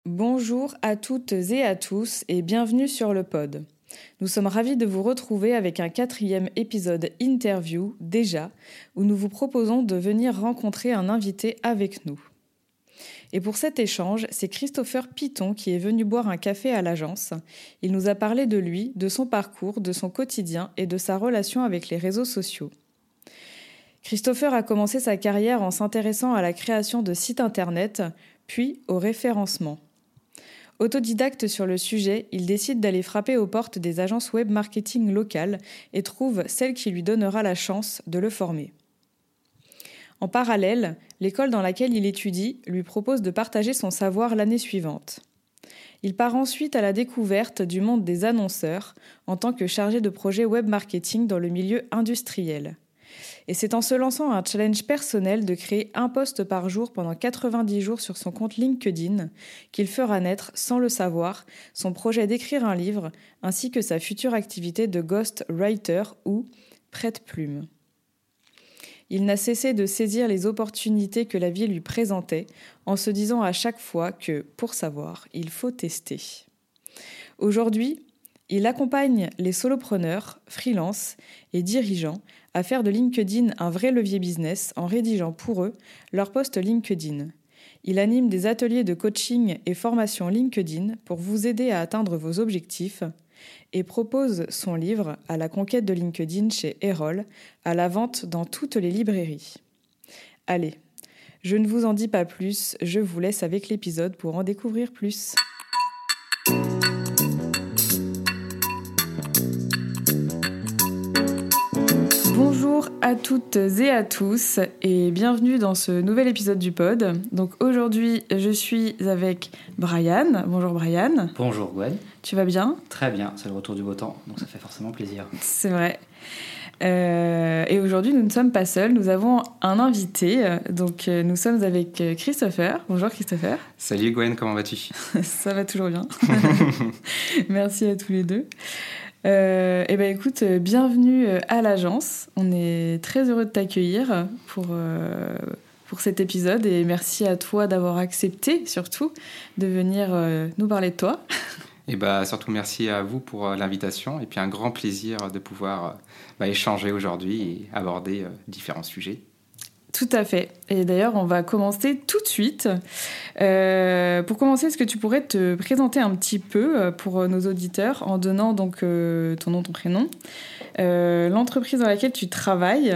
Bonjour à toutes et à tous et bienvenue sur le pod. Nous sommes ravis de vous retrouver avec un 4e épisode interview déjà, où nous vous proposons de venir rencontrer un invité avec nous. Et pour cet échange, c'est Christopher Piton qui est venu boire un café à l'agence. Il nous a parlé de lui, de son parcours, de son quotidien et de sa relation avec les réseaux sociaux. Christopher a commencé sa carrière en s'intéressant à la création de sites internet, puis au référencement. Autodidacte sur le sujet, il décide d'aller frapper aux portes des agences web marketing locales et trouve celle qui lui donnera la chance de le former. En parallèle, l'école dans laquelle il étudie lui propose de partager son savoir l'année suivante. Il part ensuite à la découverte du monde des annonceurs en tant que chargé de projet web marketing dans le milieu industriel. Et c'est en se lançant un challenge personnel de créer un post par jour pendant 90 jours sur son compte LinkedIn qu'il fera naître, sans le savoir, son projet d'écrire un livre ainsi que sa future activité de ghostwriter ou prête-plume. Il n'a cessé de saisir les opportunités que la vie lui présentait en se disant à chaque fois que, pour savoir, il faut tester. Aujourd'hui, il accompagne les solopreneurs, freelance et dirigeants à faire de LinkedIn un vrai levier business en rédigeant pour eux leur post LinkedIn. Il anime des ateliers de coaching et formation LinkedIn pour vous aider à atteindre vos objectifs et propose son livre à la conquête de LinkedIn chez Erol, à la vente dans toutes les librairies. Allez, je ne vous en dis pas plus, je vous laisse avec l'épisode pour en découvrir plus. Bonjour à toutes et à tous et bienvenue dans ce nouvel épisode du pod. Donc aujourd'hui, je suis avec Brian. Bonjour Brian. Bonjour Gwen. Tu vas bien ? Très bien, c'est le retour du beau temps, donc ça fait forcément plaisir. C'est vrai. Et aujourd'hui, nous ne sommes pas seuls, nous avons un invité. Donc nous sommes avec Christopher. Bonjour Christopher. Salut Gwen, comment vas-tu ? Ça va toujours bien. Merci à tous les deux. Écoute, bienvenue à l'agence. On est très heureux de t'accueillir pour cet épisode et merci à toi d'avoir accepté surtout de venir nous parler de toi. Et surtout merci à vous pour l'invitation et puis un grand plaisir de pouvoir échanger aujourd'hui et aborder différents sujets. Tout à fait. Et d'ailleurs, on va commencer tout de suite. Pour commencer, est-ce que tu pourrais te présenter un petit peu pour nos auditeurs en donnant donc ton nom, ton prénom, l'entreprise dans laquelle tu travailles,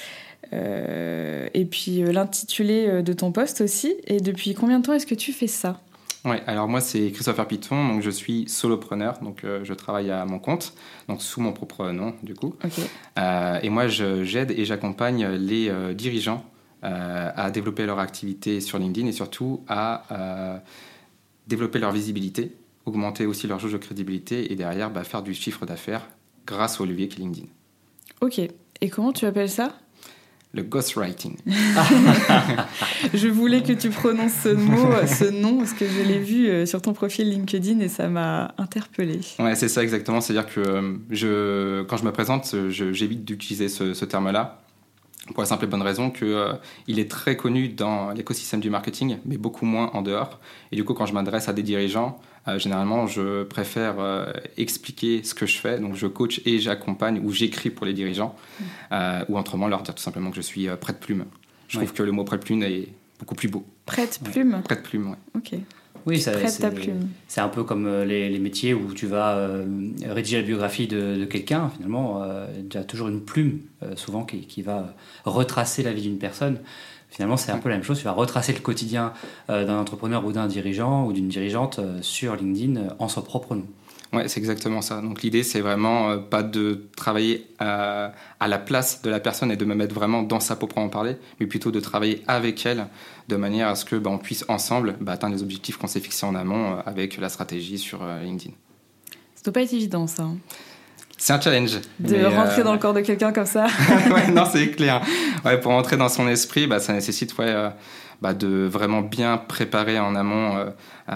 et puis l'intitulé de ton poste aussi. Et depuis combien de temps est-ce que tu fais ça ? Ouais, alors moi c'est Christopher Piton, donc je suis solopreneur, donc je travaille à mon compte, donc sous mon propre nom du coup. Okay. Et moi j'aide et j'accompagne les dirigeants à développer leur activité sur LinkedIn et surtout à développer leur visibilité, augmenter aussi leur jauge de crédibilité et derrière faire du chiffre d'affaires grâce au levier qui est LinkedIn. Ok, et comment tu appelles ça ? Le ghostwriting. Je voulais que tu prononces ce nom, parce que je l'ai vu sur ton profil LinkedIn et ça m'a interpellée. Ouais, c'est ça exactement. C'est-à-dire que quand je me présente, j'évite d'utiliser ce terme-là pour la simple et bonne raison qu'il est très connu dans l'écosystème du marketing, mais beaucoup moins en dehors. Et du coup, quand je m'adresse à des dirigeants, généralement, je préfère expliquer ce que je fais. Donc, je coach et j'accompagne ou j'écris pour les dirigeants. Ou autrement, leur dire tout simplement que je suis prête-plume. Je trouve que le mot prête-plume est beaucoup plus beau. Prête-plume ? Ouais. Prête-plume, ouais. Ok. Oui, c'est un peu comme les métiers où tu vas rédiger la biographie de quelqu'un. Finalement, tu as toujours une plume, souvent, qui va retracer la vie d'une personne. Finalement, c'est un peu la même chose. Tu vas retracer le quotidien d'un entrepreneur ou d'un dirigeant ou d'une dirigeante sur LinkedIn en son propre nom. Ouais, c'est exactement ça. Donc l'idée, c'est vraiment pas de travailler à la place de la personne et de me mettre vraiment dans sa peau pour en parler, mais plutôt de travailler avec elle de manière à ce que on puisse ensemble atteindre les objectifs qu'on s'est fixés en amont avec la stratégie sur LinkedIn. Ça doit pas être évident, ça. C'est un challenge. De rentrer dans le corps de quelqu'un comme ça. Ouais, non, c'est clair. Ouais, pour rentrer dans son esprit, ça nécessite de vraiment bien préparer en amont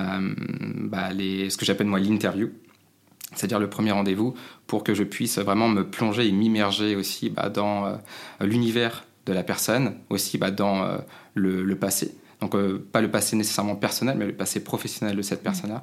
ce que j'appelle moi l'interview. C'est-à-dire le premier rendez-vous, pour que je puisse vraiment me plonger et m'immerger aussi dans l'univers de la personne, aussi dans le passé, Donc, pas le passé nécessairement personnel, mais le passé professionnel de cette personne-là.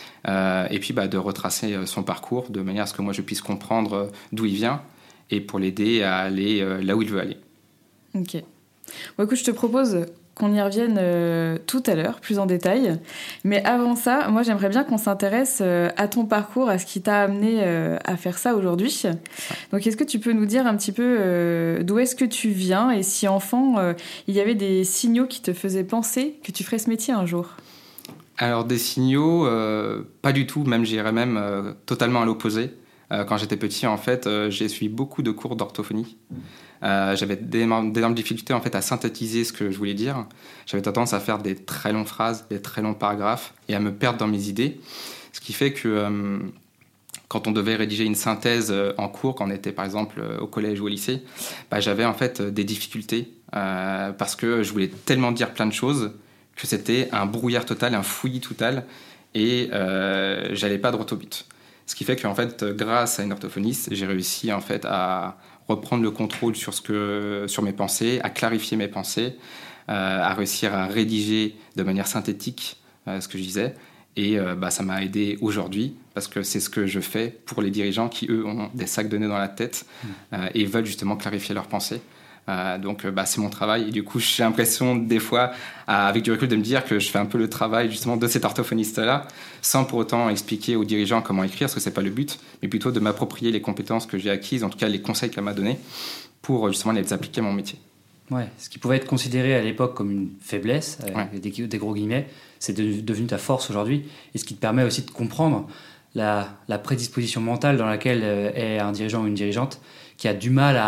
Et puis, de retracer son parcours de manière à ce que moi, je puisse comprendre d'où il vient et pour l'aider à aller là où il veut aller. Ok. Bon, écoute, je te propose qu'on y revienne tout à l'heure, plus en détail. Mais avant ça, moi, j'aimerais bien qu'on s'intéresse à ton parcours, à ce qui t'a amené à faire ça aujourd'hui. Donc, est-ce que tu peux nous dire un petit peu d'où est-ce que tu viens et si, enfant, il y avait des signaux qui te faisaient penser que tu ferais ce métier un jour ? Alors, des signaux, pas du tout, même j'irais même totalement à l'opposé. Quand j'étais petit, en fait, j'ai suivi beaucoup de cours d'orthophonie. J'avais d'énormes difficultés en fait, à synthétiser ce que je voulais dire. J'avais tendance à faire des très longues phrases, des très longs paragraphes et à me perdre dans mes idées. Ce qui fait que quand on devait rédiger une synthèse en cours, quand on était par exemple au collège ou au lycée, j'avais en fait des difficultés parce que je voulais tellement dire plein de choses que c'était un brouillard total, un fouillis total et j'allais pas droit au but. Ce qui fait qu'en fait, grâce à une orthophoniste, j'ai réussi en fait à reprendre le contrôle sur mes pensées, à clarifier mes pensées, à réussir à rédiger de manière synthétique ce que je disais. Et ça m'a aidé aujourd'hui parce que c'est ce que je fais pour les dirigeants qui, eux, ont des sacs de nœuds dans la tête et veulent justement clarifier leurs pensées. Donc, c'est mon travail. Et du coup, j'ai l'impression, des fois, avec du recul, de me dire que je fais un peu le travail, justement, de cet orthophoniste-là, sans pour autant expliquer aux dirigeants comment écrire, parce que c'est pas le but, mais plutôt de m'approprier les compétences que j'ai acquises, en tout cas, les conseils qu'elle m'a donnés, pour, justement, les appliquer à mon métier. Ouais, ce qui pouvait être considéré à l'époque comme une faiblesse, avec des gros guillemets, c'est devenu ta force aujourd'hui, et ce qui te permet aussi de comprendre la prédisposition mentale dans laquelle est un dirigeant ou une dirigeante qui a du mal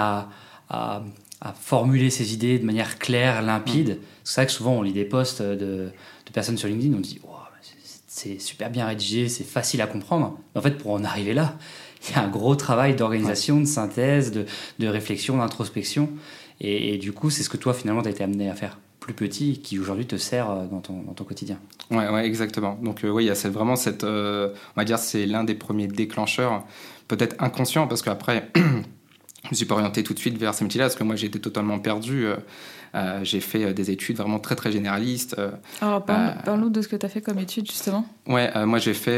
à formuler ses idées de manière claire, limpide. C'est vrai que souvent on lit des posts de personnes sur LinkedIn, on dit oh, c'est super bien rédigé, c'est facile à comprendre. Mais en fait, pour en arriver là, il y a un gros travail d'organisation, de synthèse, de réflexion, d'introspection. Et du coup, c'est ce que toi, finalement, tu as été amené à faire plus petit, qui aujourd'hui te sert dans ton quotidien. Ouais, exactement. Donc il y a vraiment cette... on va dire c'est l'un des premiers déclencheurs, peut-être inconscient, parce qu'après... Je me suis pas orienté tout de suite vers ces métiers-là parce que moi j'étais totalement perdu. J'ai fait des études vraiment très très généralistes. Alors parle-nous de ce que tu as fait comme études justement. Ouais, moi j'ai fait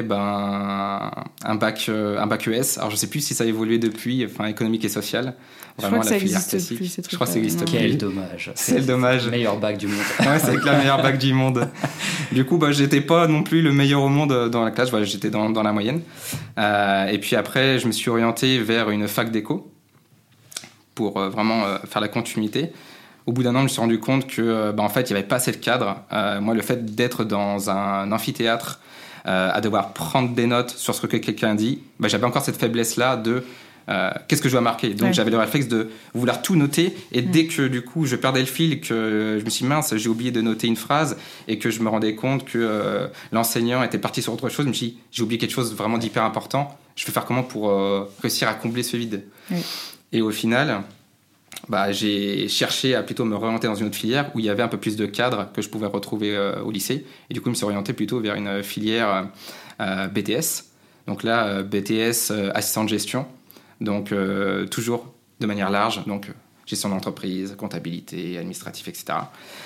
un bac ES. Alors je sais plus si ça a évolué depuis, économique et social. Vraiment, je crois que ça n'existe plus. Je crois que ça existe plus. Quel dommage. C'est le dommage. Le meilleur bac du monde. Ouais, c'est la meilleure bac du monde. Du coup, j'étais pas non plus le meilleur au monde dans la classe. J'étais dans la moyenne. Et puis après, je me suis orienté vers une fac d'éco pour vraiment faire la continuité. Au bout d'un an, je me suis rendu compte que, en fait, il n'y avait pas assez de cadre. Moi, le fait d'être dans un amphithéâtre, à devoir prendre des notes sur ce que quelqu'un dit, j'avais encore cette faiblesse-là de qu'est-ce que je dois marquer. Donc, j'avais le réflexe de vouloir tout noter. Et dès que, du coup, je perdais le fil, que je me suis dit, mince, j'ai oublié de noter une phrase, et que je me rendais compte que l'enseignant était parti sur autre chose, je me suis dit, j'ai oublié quelque chose vraiment d'hyper important. Je vais faire comment pour réussir à combler ce vide. Et au final, j'ai cherché à plutôt me réorienter dans une autre filière où il y avait un peu plus de cadres que je pouvais retrouver au lycée. Et du coup, je me suis orienté plutôt vers une filière BTS. Donc là, BTS assistant de gestion. Donc toujours de manière large. Donc gestion d'entreprise, comptabilité, administratif, etc.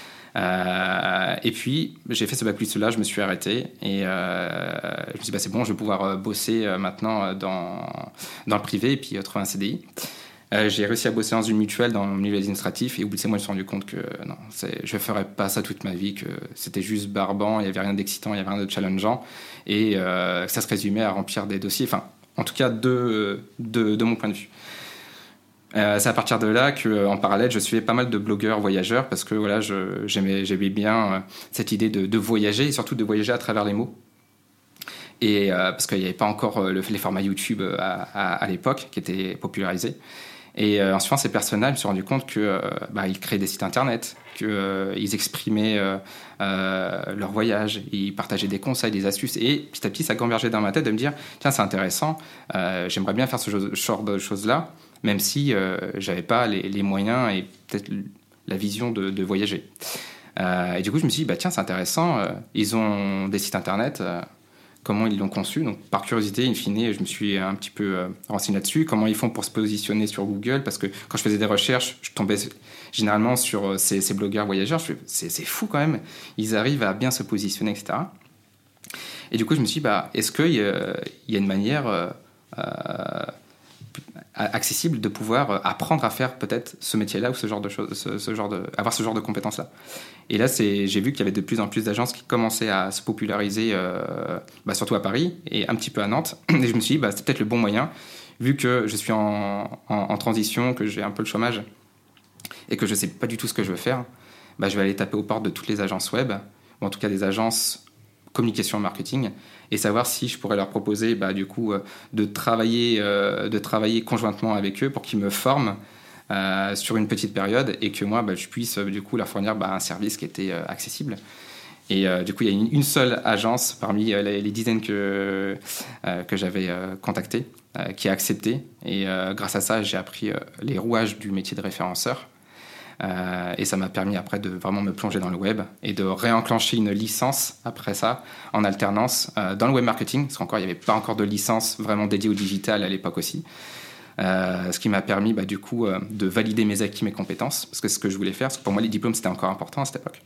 Et puis, j'ai fait ce bac plus là, je me suis arrêté. Et je me suis dit, c'est bon, je vais pouvoir bosser maintenant dans le privé et puis trouver un CDI. J'ai réussi à bosser dans une mutuelle dans le milieu administratif et au bout de 6 mois je me suis rendu compte que non, je ne ferais pas ça toute ma vie, que c'était juste barbant, il n'y avait rien d'excitant, il n'y avait rien de challengeant et ça se résumait à remplir des dossiers, en tout cas de mon point de vue. C'est à partir de là qu'en parallèle je suivais pas mal de blogueurs voyageurs parce que voilà, j'aimais bien cette idée de voyager et surtout de voyager à travers les mots. Et parce qu'il n'y avait pas encore les formats YouTube à l'époque qui étaient popularisés. Et en suivant ces personnages, je me suis rendu compte qu'ils créaient des sites internet, qu'ils exprimaient leur voyage, ils partageaient des conseils, des astuces. Et petit à petit, ça convergeait dans ma tête de me dire tiens, c'est intéressant, j'aimerais bien faire ce genre de choses-là, même si je n'avais pas les moyens et peut-être la vision de voyager. Et du coup, je me suis dit tiens, c'est intéressant, ils ont des sites internet. comment ils l'ont conçu. Donc, par curiosité, in fine, je me suis un petit peu renseigné là-dessus. Comment ils font pour se positionner sur Google? Parce que quand je faisais des recherches, je tombais généralement sur ces blogueurs voyageurs. C'est fou quand même. Ils arrivent à bien se positionner, etc. Et du coup, je me suis dit, est-ce qu'il y a une manière accessible de pouvoir apprendre à faire peut-être ce métier-là ou ce genre de choses, avoir ce genre de compétences-là. Et là, j'ai vu qu'il y avait de plus en plus d'agences qui commençaient à se populariser, surtout à Paris et un petit peu à Nantes. Et je me suis dit, c'est peut-être le bon moyen, vu que je suis en transition, que j'ai un peu le chômage et que je ne sais pas du tout ce que je veux faire, je vais aller taper aux portes de toutes les agences web, ou en tout cas des agences communication marketing, et savoir si je pourrais leur proposer de travailler conjointement avec eux pour qu'ils me forment sur une petite période et que moi je puisse du coup leur fournir un service qui était accessible. Et du coup il y a une seule agence parmi les dizaines que j'avais contactées qui a accepté, et grâce à ça j'ai appris les rouages du métier de référenceur. Et ça m'a permis après de vraiment me plonger dans le web et de réenclencher une licence après ça en alternance dans le web marketing, parce qu'encore il n'y avait pas encore de licence vraiment dédiée au digital à l'époque aussi, ce qui m'a permis du coup de valider mes acquis, mes compétences, parce que c'est ce que je voulais faire, parce que pour moi les diplômes c'était encore important à cette époque.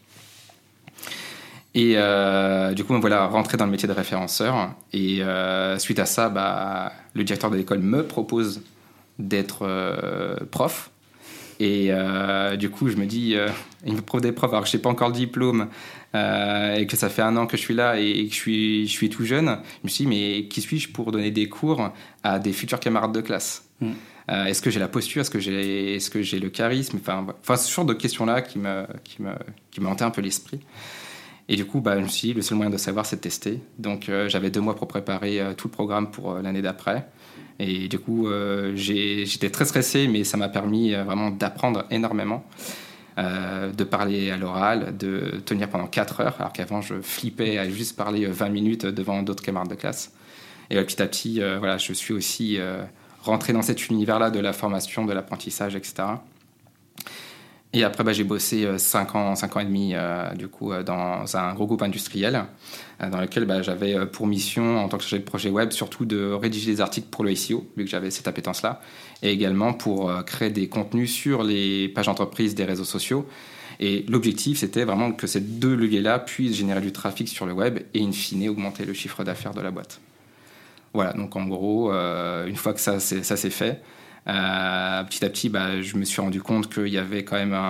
Et du coup voilà, rentrer dans le métier de référenceur, et suite à ça le directeur de l'école me propose d'être prof. Et du coup, je me dis, il me propose des profs, alors que je n'ai pas encore le diplôme, et que ça fait 1 an que je suis là et que je suis tout jeune. Je me suis dit, mais qui suis-je pour donner des cours à des futurs camarades de classe? Est-ce que j'ai la posture? Est-ce que j'ai le charisme? Enfin, ce genre de questions-là qui me hantaient un peu l'esprit. Et du coup, je me suis dit, le seul moyen de savoir, c'est de tester. Donc, j'avais 2 mois pour préparer tout le programme pour l'année d'après. Et du coup, j'étais très stressé, mais ça m'a permis vraiment d'apprendre énormément, de parler à l'oral, de tenir pendant 4 heures, alors qu'avant, je flippais à juste parler 20 minutes devant d'autres camarades de classe. Et petit à petit, je suis aussi rentré dans cet univers-là de la formation, de l'apprentissage, etc. Et après, j'ai bossé 5 ans et demi du coup, dans un gros groupe industriel dans lequel j'avais pour mission, en tant que chargé de projet web, surtout de rédiger des articles pour le SEO, vu que j'avais cette appétence-là, et également pour créer des contenus sur les pages d'entreprise des réseaux sociaux. Et l'objectif, c'était vraiment que ces 2 leviers-là puissent générer du trafic sur le web et, in fine, augmenter le chiffre d'affaires de la boîte. Voilà, donc en gros, une fois que ça s'est fait, petit à petit, je me suis rendu compte qu'il y avait quand même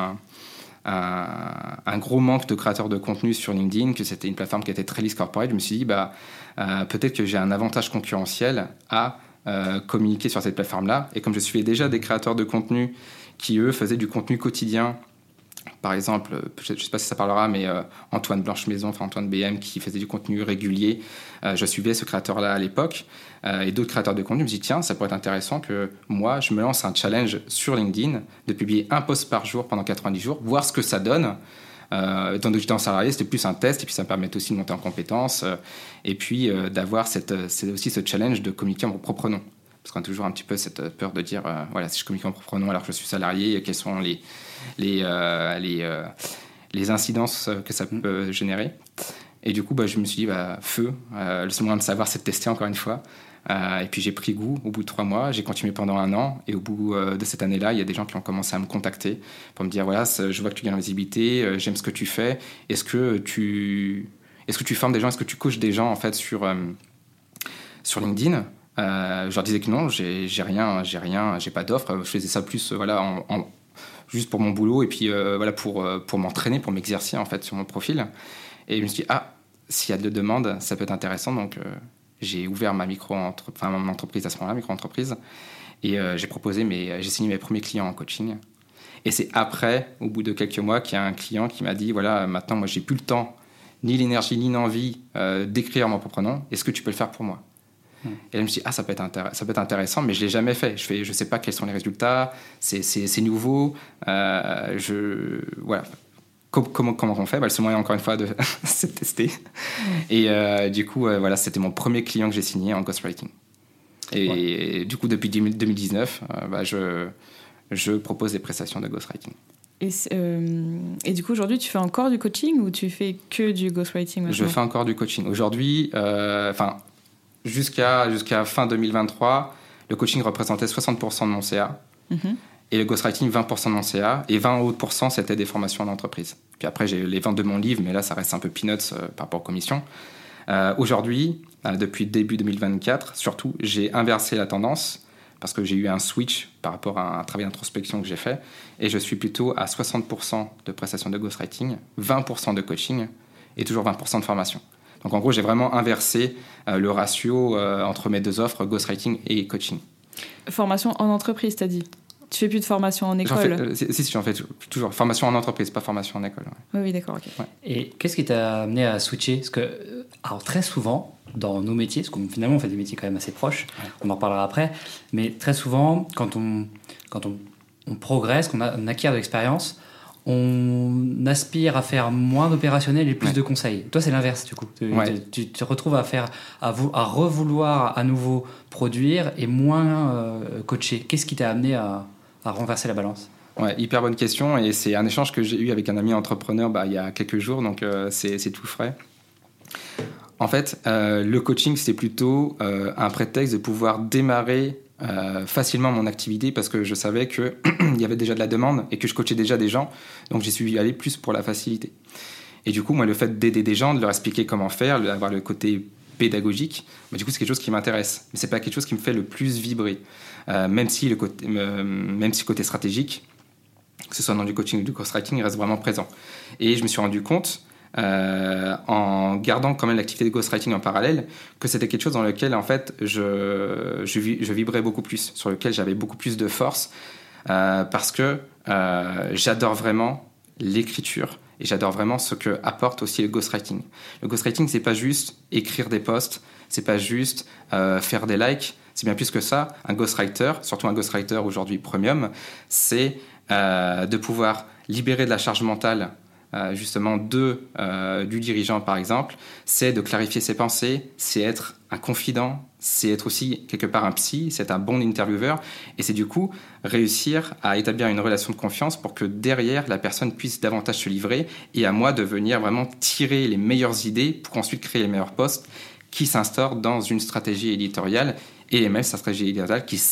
un gros manque de créateurs de contenu sur LinkedIn, que c'était une plateforme qui était très lisse corporate. Je me suis dit, peut-être que j'ai un avantage concurrentiel à communiquer sur cette plateforme-là. Et comme je suivais déjà des créateurs de contenu qui, eux, faisaient du contenu quotidien, par exemple, je ne sais pas si ça parlera, mais Antoine Blanche-Maison, enfin Antoine BM, qui faisait du contenu régulier. Je suivais ce créateur-là à l'époque, et d'autres créateurs de contenu. Je me suis dit, tiens, ça pourrait être intéressant que moi, je me lance un challenge sur LinkedIn de publier 1 post par jour pendant 90 jours, voir ce que ça donne. Étant donné que j'étais en salarié, c'était plus un test, et puis ça me permettait aussi de monter en compétences, et puis d'avoir c'est aussi ce challenge de communiquer en mon propre nom. Parce qu'on a toujours un petit peu cette peur de dire, si je communique en propre nom alors que je suis salarié, quelles sont les incidences que ça peut générer. Et du coup, je me suis dit, feu, le seul moyen de savoir, c'est de tester encore une fois. Et puis j'ai pris goût au bout de 3 mois, j'ai continué pendant 1 an, et au bout de cette année-là, il y a des gens qui ont commencé à me contacter pour me dire, je vois que tu gagnes en visibilité, j'aime ce que tu fais, est-ce que tu formes des gens, est-ce que tu coaches des gens en fait sur LinkedIn? Je leur disais que non, j'ai rien, j'ai pas d'offre. Je faisais ça plus juste pour mon boulot, et puis pour m'entraîner, pour m'exercer en fait sur mon profil. Et je me suis dit, s'il y a de demandes, ça peut être intéressant. Donc j'ai ouvert mon entreprise à ce moment-là, micro-entreprise, et j'ai signé mes premiers clients en coaching. Et c'est après, au bout de quelques mois, qu'il y a un client qui m'a dit, maintenant moi j'ai plus le temps, ni l'énergie, ni l'envie d'écrire mon propre nom. Est-ce que tu peux le faire pour moi? Et là, je me suis dit, ça peut être intéressant, mais je ne l'ai jamais fait. Je ne sais pas quels sont les résultats, c'est nouveau. Comment on fait? Le seul moyen, encore une fois, c'est de tester. Et du coup, c'était mon premier client que j'ai signé en ghostwriting. Et du coup, depuis 2019, je propose des prestations de ghostwriting. Et du coup, aujourd'hui, tu fais encore du coaching ou tu fais que du ghostwriting maintenant ? Je fais encore du coaching. Aujourd'hui, jusqu'à fin 2023, le coaching représentait 60% de mon CA. Mm-hmm. Et le ghostwriting, 20% de mon CA. Et 20 autres %, c'était des formations en entreprise. Puis après, j'ai les ventes de mon livre, mais là, ça reste un peu peanuts par rapport aux commissions. Aujourd'hui, depuis début 2024, surtout, j'ai inversé la tendance parce que j'ai eu un switch par rapport à un travail d'introspection que j'ai fait. Et je suis plutôt à 60% de prestations de ghostwriting, 20% de coaching et toujours 20% de formation. Donc en gros, j'ai vraiment inversé le ratio entre mes deux offres, ghostwriting et coaching. Formation en entreprise, t'as dit ? Tu fais plus de formation en école ? J'en fais toujours. Formation en entreprise, pas formation en école. Ouais. Oui, d'accord. Okay. Ouais. Et qu'est-ce qui t'a amené à switcher ? Parce que, alors très souvent, dans nos métiers, parce qu'on finalement on fait des métiers quand même assez proches, on en reparlera après, mais très souvent, quand on progresse, qu'on acquiert de l'expérience, on aspire à faire moins d'opérationnel et plus de conseils. Toi, c'est l'inverse, du coup. Tu te retrouves à revouloir à nouveau produire et moins coacher. Qu'est-ce qui t'a amené à renverser la balance ? Ouais, hyper bonne question. Et c'est un échange que j'ai eu avec un ami entrepreneur il y a quelques jours, donc c'est tout frais. En fait, le coaching, c'était plutôt un prétexte de pouvoir démarrer facilement mon activité parce que je savais qu'il y avait déjà de la demande et que je coachais déjà des gens, donc j'y suis allé plus pour la facilité. Et du coup, moi, le fait d'aider des gens, de leur expliquer comment faire, d'avoir le côté pédagogique, du coup, c'est quelque chose qui m'intéresse, mais c'est pas quelque chose qui me fait le plus vibrer, même si le côté stratégique, que ce soit dans du coaching ou du ghostwriting, il reste vraiment présent. Et je me suis rendu compte, en gardant quand même l'activité de ghostwriting en parallèle, que c'était quelque chose dans lequel en fait je vibrais beaucoup plus, sur lequel j'avais beaucoup plus de force, parce que j'adore vraiment l'écriture et j'adore vraiment ce que apporte aussi le ghostwriting. Le ghostwriting, c'est pas juste écrire des posts, c'est pas juste faire des likes, c'est bien plus que ça. Un ghostwriter, surtout un ghostwriter aujourd'hui premium, c'est de pouvoir libérer de la charge mentale justement du dirigeant par exemple, c'est de clarifier ses pensées, c'est être un confident, c'est être aussi quelque part un psy, c'est être un bon intervieweur, et c'est du coup réussir à établir une relation de confiance pour que derrière la personne puisse davantage se livrer et à moi de venir vraiment tirer les meilleures idées pour ensuite créer les meilleurs posts qui s'instaurent dans une stratégie éditoriale et même sa stratégie éditoriale qui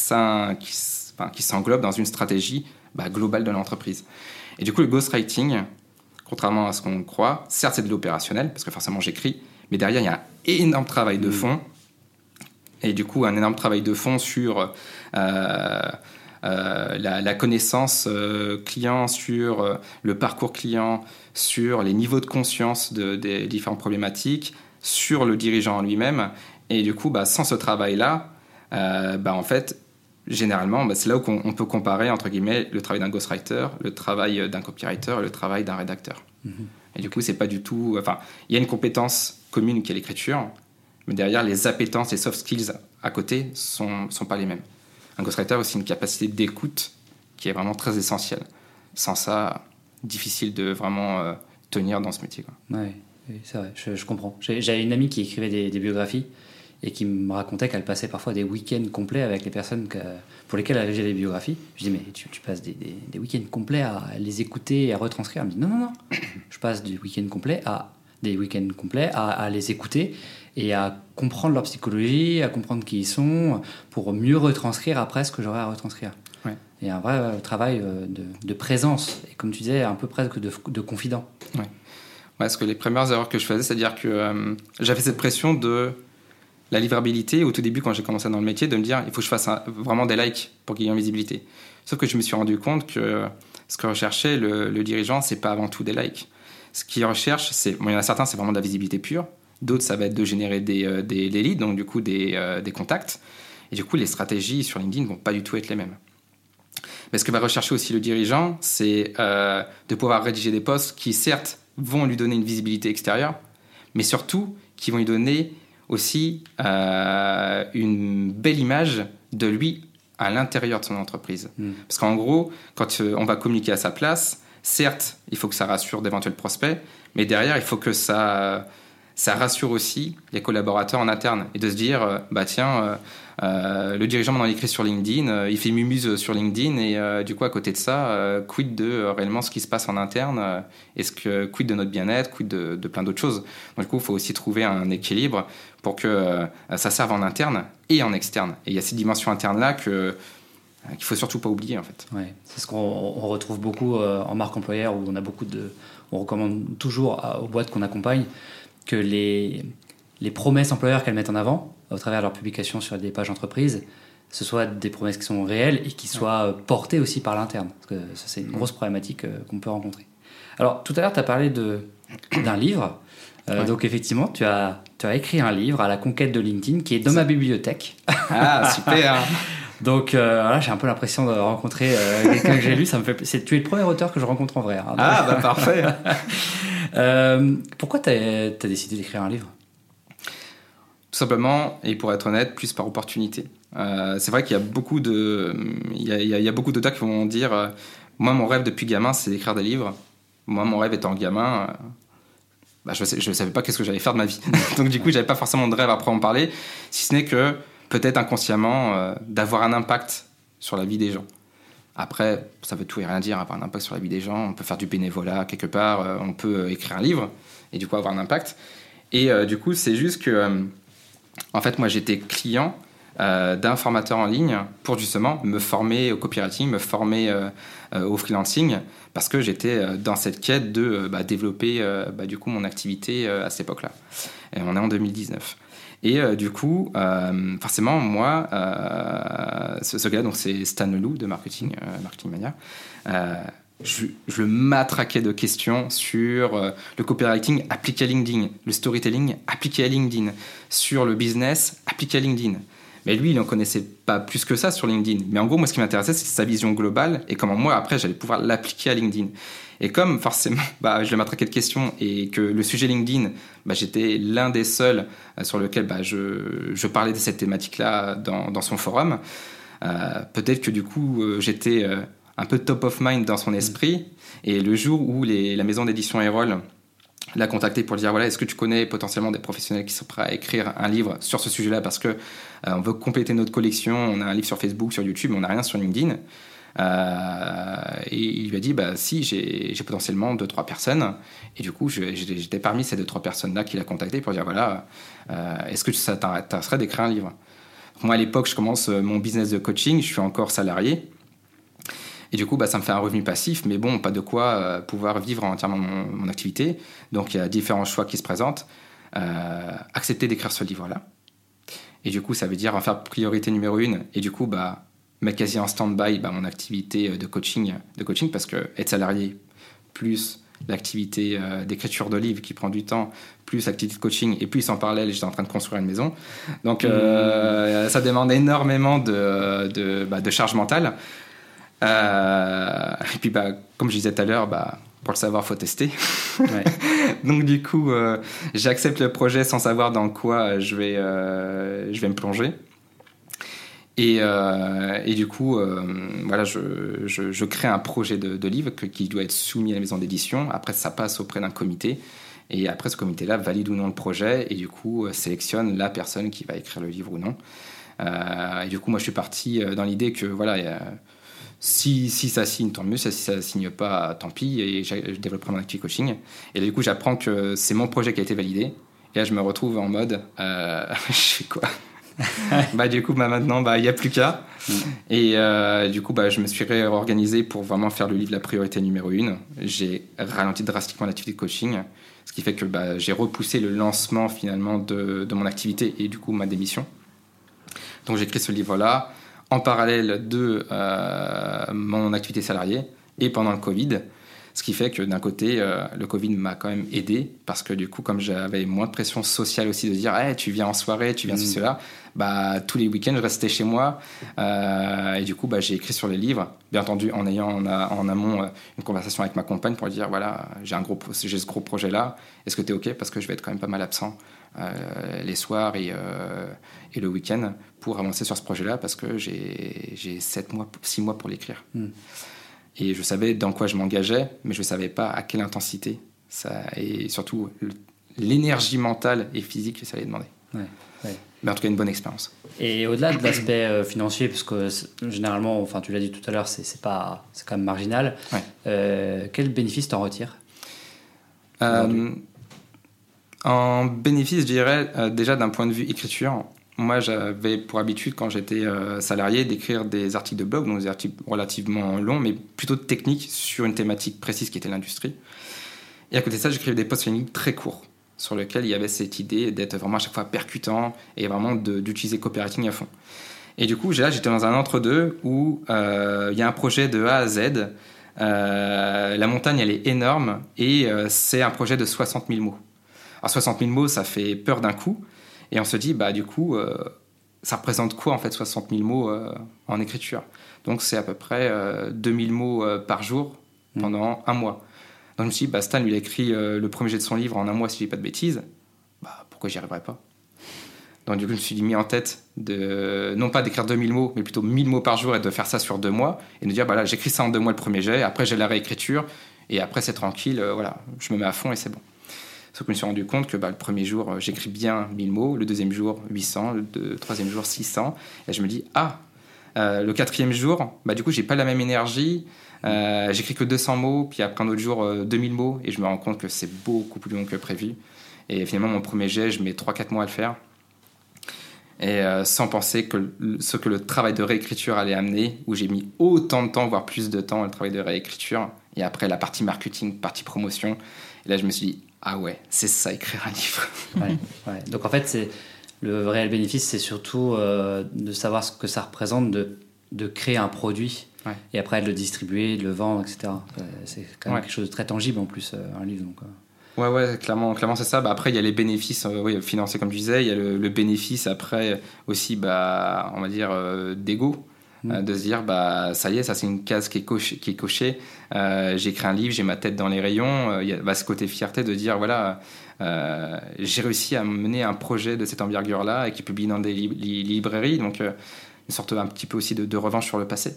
s'englobe dans une stratégie globale de l'entreprise. Et du coup le ghostwriting, contrairement à ce qu'on croit, certes c'est de l'opérationnel, parce que forcément j'écris, mais derrière il y a un énorme travail de fond, et du coup un énorme travail de fond sur la connaissance client, sur le parcours client, sur les niveaux de conscience des différentes problématiques, sur le dirigeant en lui-même, et du coup sans ce travail-là, en fait, généralement, c'est là où on peut comparer, entre guillemets, le travail d'un ghostwriter, le travail d'un copywriter et le travail d'un rédacteur. Mm-hmm. Et du coup, c'est pas du tout... Enfin, il y a une compétence commune qui est l'écriture, mais derrière, les appétences, les soft skills à côté sont pas les mêmes. Un ghostwriter a aussi une capacité d'écoute qui est vraiment très essentielle. Sans ça, difficile de vraiment tenir dans ce métier, quoi. Ouais, c'est vrai, je comprends. J'avais une amie qui écrivait des biographies et qui me racontait qu'elle passait parfois des week-ends complets avec les personnes pour lesquelles elle rédigeait des biographies. Je dis, mais tu passes des week-ends complets à les écouter et à retranscrire. Elle me dit, non, je passe des week-ends complets à les écouter et à comprendre leur psychologie, à comprendre qui ils sont, pour mieux retranscrire après ce que j'aurais à retranscrire. Ouais. Il y a un vrai travail de présence, et comme tu disais, un peu presque de confident. Ouais, parce que les premières erreurs que je faisais, c'est-à-dire que j'avais cette pression de la livrabilité, au tout début, quand j'ai commencé dans le métier, de me dire il faut que je fasse vraiment des likes pour qu'il y ait une visibilité. Sauf que je me suis rendu compte que ce que recherchait le dirigeant, c'est pas avant tout des likes. Ce qu'il recherche, il y en a certains, c'est vraiment de la visibilité pure. D'autres, ça va être de générer des leads, donc du coup des contacts. Et du coup, les stratégies sur LinkedIn vont pas du tout être les mêmes. Mais ce que va rechercher aussi le dirigeant, c'est de pouvoir rédiger des posts qui, certes, vont lui donner une visibilité extérieure, mais surtout qui vont lui donner aussi une belle image de lui à l'intérieur de son entreprise. Parce qu'en gros, quand on va communiquer à sa place, certes, il faut que ça rassure d'éventuels prospects, mais derrière, il faut que ça ça rassure aussi les collaborateurs en interne et de se dire le dirigeant maintenant écrit sur LinkedIn, il fait mumuse sur LinkedIn et du coup à côté de ça, quid de réellement ce qui se passe en interne, quid de notre bien-être, quid de plein d'autres choses. Donc du coup il faut aussi trouver un équilibre pour que ça serve en interne et en externe. Et il y a cette dimension interne là qu'il faut surtout pas oublier en fait. Ouais, c'est ce qu'on retrouve beaucoup en marque employeur où on recommande toujours aux boîtes qu'on accompagne que les promesses employeurs qu'elles mettent en avant au travers de leurs publications sur des pages entreprises, ce soit des promesses qui sont réelles et qui soient portées aussi par l'interne. Parce que ça, c'est une grosse problématique qu'on peut rencontrer. Alors, tout à l'heure, tu as parlé d'un livre. Donc, effectivement, tu as écrit un livre à la conquête de LinkedIn qui est dans ma bibliothèque. Ah, super. Donc, voilà, j'ai un peu l'impression de rencontrer quelqu'un que j'ai lu. Tu es le premier auteur que je rencontre en vrai. Hein, ah, bah parfait. Pourquoi tu as décidé d'écrire un livre ? Tout simplement, et pour être honnête, plus par opportunité. C'est vrai qu'il y a beaucoup d'auteurs qui vont dire moi, mon rêve depuis gamin, c'est d'écrire des livres. Moi, mon rêve étant gamin, je ne savais pas qu'est-ce que j'allais faire de ma vie. Donc, du coup, je n'avais pas forcément de rêve après en parler, si ce n'est que, peut-être inconsciemment, d'avoir un impact sur la vie des gens. Après, ça veut tout et rien dire, avoir un impact sur la vie des gens. On peut faire du bénévolat quelque part, on peut écrire un livre et du coup avoir un impact. Et du coup, c'est juste que... en fait, moi, j'étais client d'un formateur en ligne pour justement me former au copywriting, me former au freelancing, parce que j'étais dans cette quête de développer du coup mon activité à cette époque-là. Et on est en 2019. Et du coup, forcément, moi, ce gars, donc c'est Stan Leloup de Marketing Mania, je le matraquais de questions sur le copywriting appliqué à LinkedIn, le storytelling appliqué à LinkedIn, sur le business appliqué à LinkedIn. Mais lui, il n'en connaissait pas plus que ça sur LinkedIn. Mais en gros, moi, ce qui m'intéressait, c'est sa vision globale et comment moi, après, j'allais pouvoir l'appliquer à LinkedIn. Et comme forcément, je le matraquais de questions et que le sujet LinkedIn, j'étais l'un des seuls sur lequel je parlais de cette thématique-là dans son forum, peut-être que du coup, j'étais... un peu top of mind dans son esprit. Et le jour où la maison d'édition Erol l'a contacté pour dire, voilà, est-ce que tu connais potentiellement des professionnels qui sont prêts à écrire un livre sur ce sujet-là parce que on veut compléter notre collection, on a un livre sur Facebook, sur YouTube, mais on n'a rien sur LinkedIn. Et il lui a dit, si, j'ai potentiellement 2-3 personnes. Et du coup, j'étais parmi ces 2-3 personnes-là qu'il a contacté pour dire, voilà, est-ce que ça t'intéresserait d'écrire un livre ? Moi, à l'époque, je commence mon business de coaching, je suis encore salarié. Et du coup, ça me fait un revenu passif, mais bon, pas de quoi pouvoir vivre entièrement mon activité. Donc, il y a différents choix qui se présentent. Accepter d'écrire ce livre-là. Et du coup, ça veut dire en faire priorité numéro 1. Et du coup, mettre quasi en stand-by mon activité de coaching, parce que être salarié, plus l'activité d'écriture de livres qui prend du temps, plus l'activité de coaching, et puis en parallèle, j'étais en train de construire une maison. Donc, ça demande énormément de charge mentale. Et puis comme je disais tout à l'heure, pour le savoir, faut tester. Ouais. Donc du coup, j'accepte le projet sans savoir dans quoi je vais me plonger. Et du coup, je crée un projet de livre qui doit être soumis à la maison d'édition. Après, ça passe auprès d'un comité. Et après, ce comité-là valide ou non le projet et du coup, sélectionne la personne qui va écrire le livre ou non. Et du coup, moi, je suis parti dans l'idée que si ça signe, tant mieux. Si ça signe pas, tant pis. Et je développerai mon activité coaching. Et du coup, j'apprends que c'est mon projet qui a été validé. Et là, je me retrouve en mode, je fais quoi ? Du coup, maintenant, il n'y a plus qu'à. Et du coup, je me suis réorganisé pour vraiment faire le livre la priorité numéro 1. J'ai ralenti drastiquement l'activité de coaching. Ce qui fait que j'ai repoussé le lancement finalement de mon activité et du coup ma démission. Donc, j'ai écrit ce livre-là en parallèle de mon activité salariée et pendant le Covid. Ce qui fait que d'un côté, le Covid m'a quand même aidé parce que du coup, comme j'avais moins de pression sociale aussi de dire hey, tu viens en soirée, tu viens ceci, cela, tous les week-ends, je restais chez moi. Et du coup, j'ai écrit sur les livres, bien entendu en ayant en amont une conversation avec ma compagne pour lui dire voilà, j'ai ce gros projet-là, est-ce que tu es OK ? Parce que je vais être quand même pas mal absent les soirs et le week-end pour avancer sur ce projet-là parce que j'ai 6 mois pour l'écrire. Et je savais dans quoi je m'engageais, mais je ne savais pas à quelle intensité. Et surtout, l'énergie mentale et physique que ça allait demander. Ouais. Mais en tout cas, une bonne expérience. Et au-delà de l'aspect financier, parce que généralement, enfin, tu l'as dit tout à l'heure, c'est quand même marginal. Ouais. Quel bénéfice t'en retires en bénéfice, je dirais, déjà d'un point de vue écriture, moi j'avais pour habitude, quand j'étais salarié, d'écrire des articles de blog, donc des articles relativement longs, mais plutôt techniques sur une thématique précise qui était l'industrie. Et à côté de ça, j'écrivais des posts Facebook très courts, sur lesquels il y avait cette idée d'être vraiment à chaque fois percutant et vraiment d'utiliser copywriting à fond. Et du coup, j'étais dans un entre-deux où il y a un projet de A à Z. La montagne, elle est énorme et c'est un projet de 60 000 mots. Alors 60 000 mots, ça fait peur d'un coup. Et on se dit, du coup, ça représente quoi en fait 60 000 mots en écriture? Donc c'est à peu près 2000 mots par jour pendant un mois. Donc je me suis dit, Stan, lui, il a écrit le premier jet de son livre en un mois, si je dis pas de bêtises. Pourquoi j'y arriverais pas? Donc du coup, je me suis mis en tête non pas d'écrire 2000 mots, mais plutôt 1000 mots par jour et de faire ça sur 2 mois. Et de dire, là, j'écris ça en 2 mois le premier jet, après j'ai la réécriture, et après c'est tranquille, je me mets à fond et c'est bon. Sauf que je me suis rendu compte que le premier jour, j'écris bien 1000 mots, le deuxième jour, 800, le troisième jour, 600. Et je me dis, le quatrième jour, du coup, j'ai pas la même énergie. J'écris que 200 mots, puis après un autre jour, 2000 mots. Et je me rends compte que c'est beaucoup plus long que prévu. Et finalement, mon premier jet, je mets 3-4 mois à le faire. Et sans penser que ce que le travail de réécriture allait amener, où j'ai mis autant de temps, voire plus de temps, le travail de réécriture. Et après, la partie marketing, partie promotion. Et là, je me suis dit, c'est ça, écrire un livre. Ouais. Donc en fait, le réel bénéfice, c'est surtout de savoir ce que ça représente de créer un produit et après de le distribuer, de le vendre, etc. C'est quand même quelque chose de très tangible en plus, un livre. Donc, Ouais, clairement c'est ça. Après, il y a les bénéfices financiers, comme tu disais. Il y a le bénéfice après aussi, on va dire, d'ego. De se dire, ça y est, ça c'est une case qui est cochée. J'ai écrit un livre, j'ai ma tête dans les rayons. Il y a ce côté fierté de dire, j'ai réussi à mener un projet de cette envergure-là et qui est publié dans des librairies. Donc, une sorte un petit peu aussi de revanche sur le passé.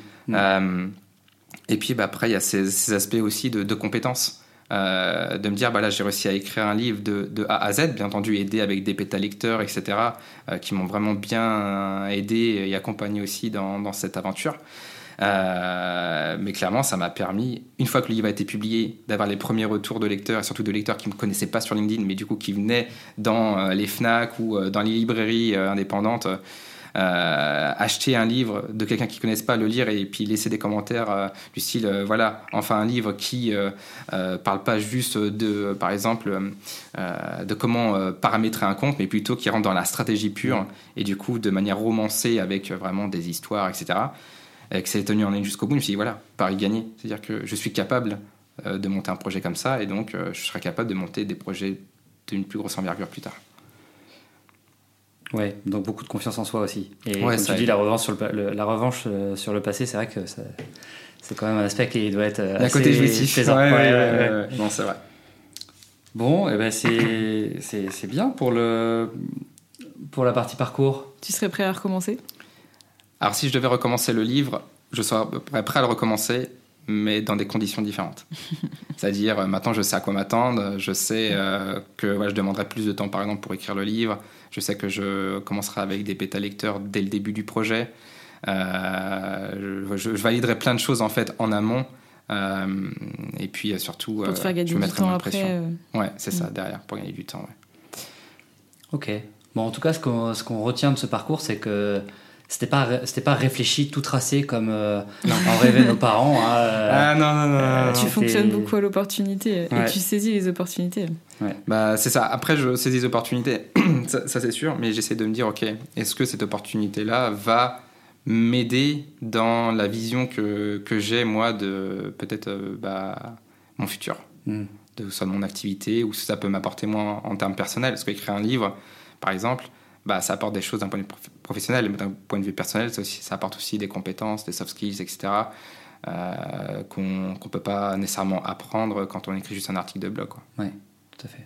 Et puis, après, il y a ces aspects aussi de compétences. De me dire, là, j'ai réussi à écrire un livre de A à Z, bien entendu, aidé avec des bêta-lecteurs, etc., qui m'ont vraiment bien aidé et accompagné aussi dans cette aventure. Mais clairement, ça m'a permis, une fois que le livre a été publié, d'avoir les premiers retours de lecteurs, et surtout de lecteurs qui ne me connaissaient pas sur LinkedIn, mais du coup qui venaient dans les FNAC ou dans les librairies indépendantes, acheter un livre de quelqu'un qu'ils ne connaissent pas, le lire et puis laisser des commentaires du style enfin un livre qui parle pas juste par exemple de comment paramétrer un compte, mais plutôt qui rentre dans la stratégie pure et du coup de manière romancée avec vraiment des histoires, etc. Et que c'est tenu en ligne jusqu'au bout. Je me suis dit, pari gagné, c'est-à-dire que je suis capable de monter un projet comme ça et donc je serai capable de monter des projets d'une plus grosse envergure plus tard. Ouais, donc beaucoup de confiance en soi aussi. Et comme tu dis, la revanche sur le passé, c'est vrai que c'est quand même un aspect qui doit être assez côté jouissif. plaisant. Ouais. Non, c'est vrai. Bon, c'est bien pour la partie parcours. Tu serais prêt à recommencer? Alors, si je devais recommencer le livre, je serais prêt à le recommencer, mais dans des conditions différentes. C'est-à-dire, maintenant, je sais à quoi m'attendre. Je sais que je demanderai plus de temps, par exemple, pour écrire le livre. Je sais que je commencerai avec des bêta-lecteurs dès le début du projet. Je validerai plein de choses, en fait, en amont. Et puis, surtout, pour te faire gagner je me mettrai moins de pression. Ouais, c'est ça, derrière, pour gagner du temps. Ouais. Ok. Bon, en tout cas, ce qu'on retient de ce parcours, c'est que c'était pas réfléchi, tout tracé comme en rêvaient nos parents. Non. Tu fonctionnes beaucoup à l'opportunité et tu saisis les opportunités. Ouais. C'est ça. Après, je saisis les opportunités, ça c'est sûr, mais j'essaie de me dire, ok, est-ce que cette opportunité-là va m'aider dans la vision que j'ai, moi, de peut-être mon futur, de soit de mon activité, ou si ça peut m'apporter moi en termes personnels. Parce qu'écrire un livre, par exemple, ça apporte des choses d'un point de vue professionnel, mais d'un point de vue personnel, ça apporte aussi des compétences, des soft skills, etc., qu'on ne peut pas nécessairement apprendre quand on écrit juste un article de blog. Oui, tout à fait.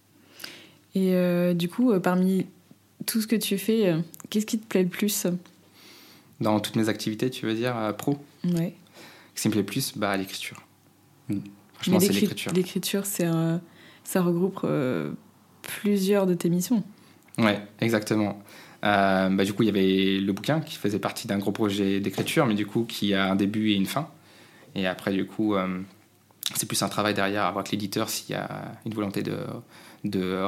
Et du coup, parmi tout ce que tu fais, qu'est-ce qui te plaît le plus? Dans toutes mes activités, tu veux dire, pro? Ouais. Ce qui me plaît le plus, l'écriture. Franchement, c'est l'écriture. L'écriture, c'est ça regroupe plusieurs de tes missions. Ouais, exactement. Du coup, il y avait le bouquin qui faisait partie d'un gros projet d'écriture, mais du coup, qui a un début et une fin. Et après, du coup, c'est plus un travail derrière à voir avec l'éditeur s'il y a une volonté de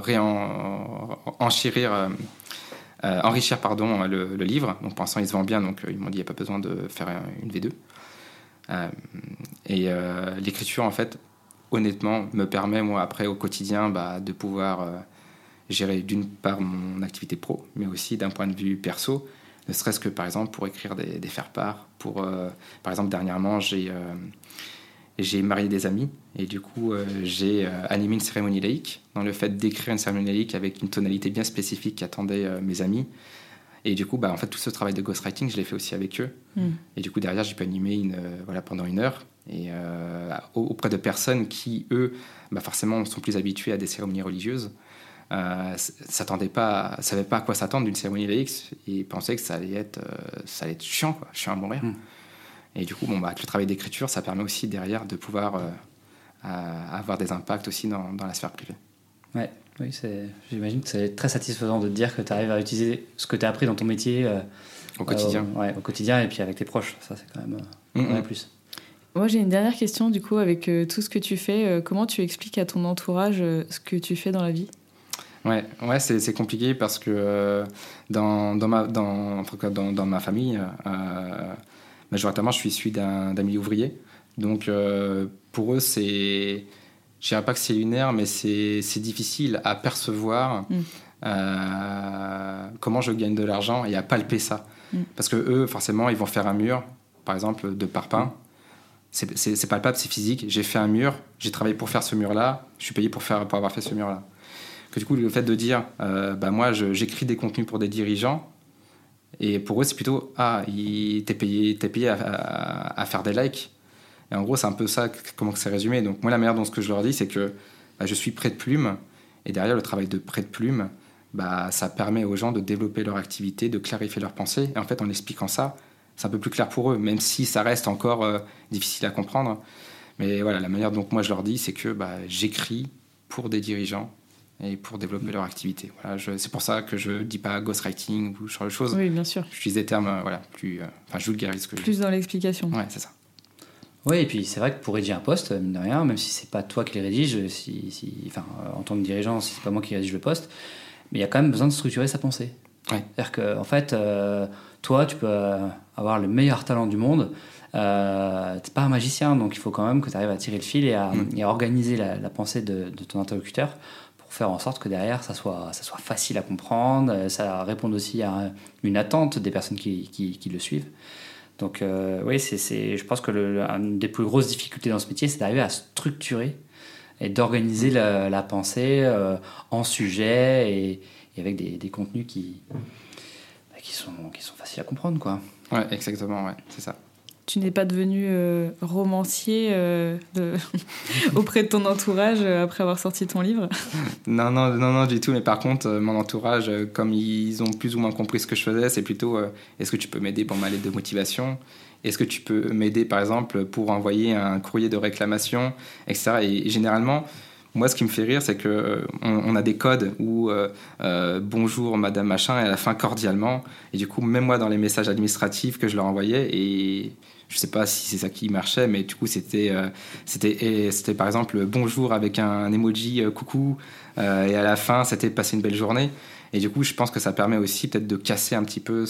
enrichir le livre. Donc, pour l'instant, il se vend bien, donc ils m'ont dit qu'il n'y a pas besoin de faire une V2. L'écriture, en fait, honnêtement, me permet, moi, après, au quotidien, de pouvoir gérer d'une part mon activité pro, mais aussi d'un point de vue perso, ne serait-ce que, par exemple, pour écrire des faire-part. Par exemple, dernièrement, j'ai marié des amis, et du coup, j'ai animé une cérémonie laïque, dans le fait d'écrire une cérémonie laïque avec une tonalité bien spécifique qui attendait mes amis. Et du coup, en fait, tout ce travail de ghostwriting, je l'ai fait aussi avec eux. Et du coup, derrière, j'ai pu animer pendant 1 heure, et auprès de personnes qui, eux, forcément, sont plus habituées à des cérémonies religieuses. Savaient pas à quoi s'attendre d'une cérémonie laïque, et pensaient que ça allait être chiant, quoi, chiant à mourir. Et du coup, avec le travail d'écriture, ça permet aussi derrière de pouvoir avoir des impacts aussi dans la sphère privée. Ouais, oui, j'imagine que c'est très satisfaisant de te dire que tu arrives à utiliser ce que tu as appris dans ton métier au quotidien. Au quotidien, et puis avec tes proches. Ça, c'est quand même un plus. Moi, j'ai une dernière question, du coup, avec tout ce que tu fais. Comment tu expliques à ton entourage ce que tu fais dans la vie ? Ouais, c'est compliqué parce que dans ma famille, majoritairement, je suis issu d'un milieu ouvrier. Donc, pour eux, je dirais pas que c'est lunaire, mais c'est difficile à percevoir comment je gagne de l'argent et à palper ça. Parce que eux, forcément, ils vont faire un mur, par exemple, de parpaing. C'est palpable, c'est physique. J'ai fait un mur, j'ai travaillé pour faire ce mur-là, je suis payé pour avoir fait ce mur-là. Que du coup, le fait de dire, moi, j'écris des contenus pour des dirigeants, et pour eux, c'est plutôt, t'es payé à faire des likes. Et en gros, c'est un peu ça, comment c'est résumé. Donc, moi, la manière dont ce que je leur dis, c'est que je suis prêt de plume, et derrière le travail de prêt de plume, ça permet aux gens de développer leur activité, de clarifier leurs pensées. Et en fait, en expliquant ça, c'est un peu plus clair pour eux, même si ça reste encore difficile à comprendre. Mais voilà, la manière dont moi je leur dis, c'est que j'écris pour des dirigeants et pour développer leur activité. Voilà, c'est pour ça que je ne dis pas ghostwriting ou ce genre de choses. Oui, bien sûr. J'utilise des termes plus... je vulgarise ce que je dis. Plus dans l'explication. Ouais, c'est ça. Oui, et puis c'est vrai que pour rédiger un post, mine de rien, même si c'est pas toi qui les rédige, en tant que dirigeant, si c'est pas moi qui rédige le post, mais il y a quand même besoin de structurer sa pensée. Ouais. C'est-à-dire que, en fait, toi, tu peux avoir le meilleur talent du monde, t'es pas un magicien, donc il faut quand même que tu arrives à tirer le fil et à organiser la pensée de ton interlocuteur pour faire en sorte que derrière ça soit facile à comprendre, ça réponde aussi à une attente des personnes qui le suivent. Donc oui, je pense que une des plus grosses difficultés dans ce métier, c'est d'arriver à structurer et d'organiser la pensée en sujet et avec des contenus qui sont faciles à comprendre, quoi. Ouais, exactement, ouais, c'est ça. Tu n'es pas devenu romancier auprès de ton entourage après avoir sorti ton livre ? Non, du tout. Mais par contre, mon entourage, comme ils ont plus ou moins compris ce que je faisais, c'est plutôt est-ce que tu peux m'aider pour ma lettre de motivation ? Est-ce que tu peux m'aider, par exemple, pour envoyer un courrier de réclamation, etc. Et généralement, moi, ce qui me fait rire, c'est qu'on a des codes où bonjour madame machin, et à la fin cordialement. Et du coup, même moi, dans les messages administratifs que je leur envoyais, et je sais pas si c'est ça qui marchait, mais du coup, c'était par exemple bonjour avec un emoji coucou, et à la fin, c'était passer une belle journée. Et du coup, je pense que ça permet aussi peut-être de casser un petit peu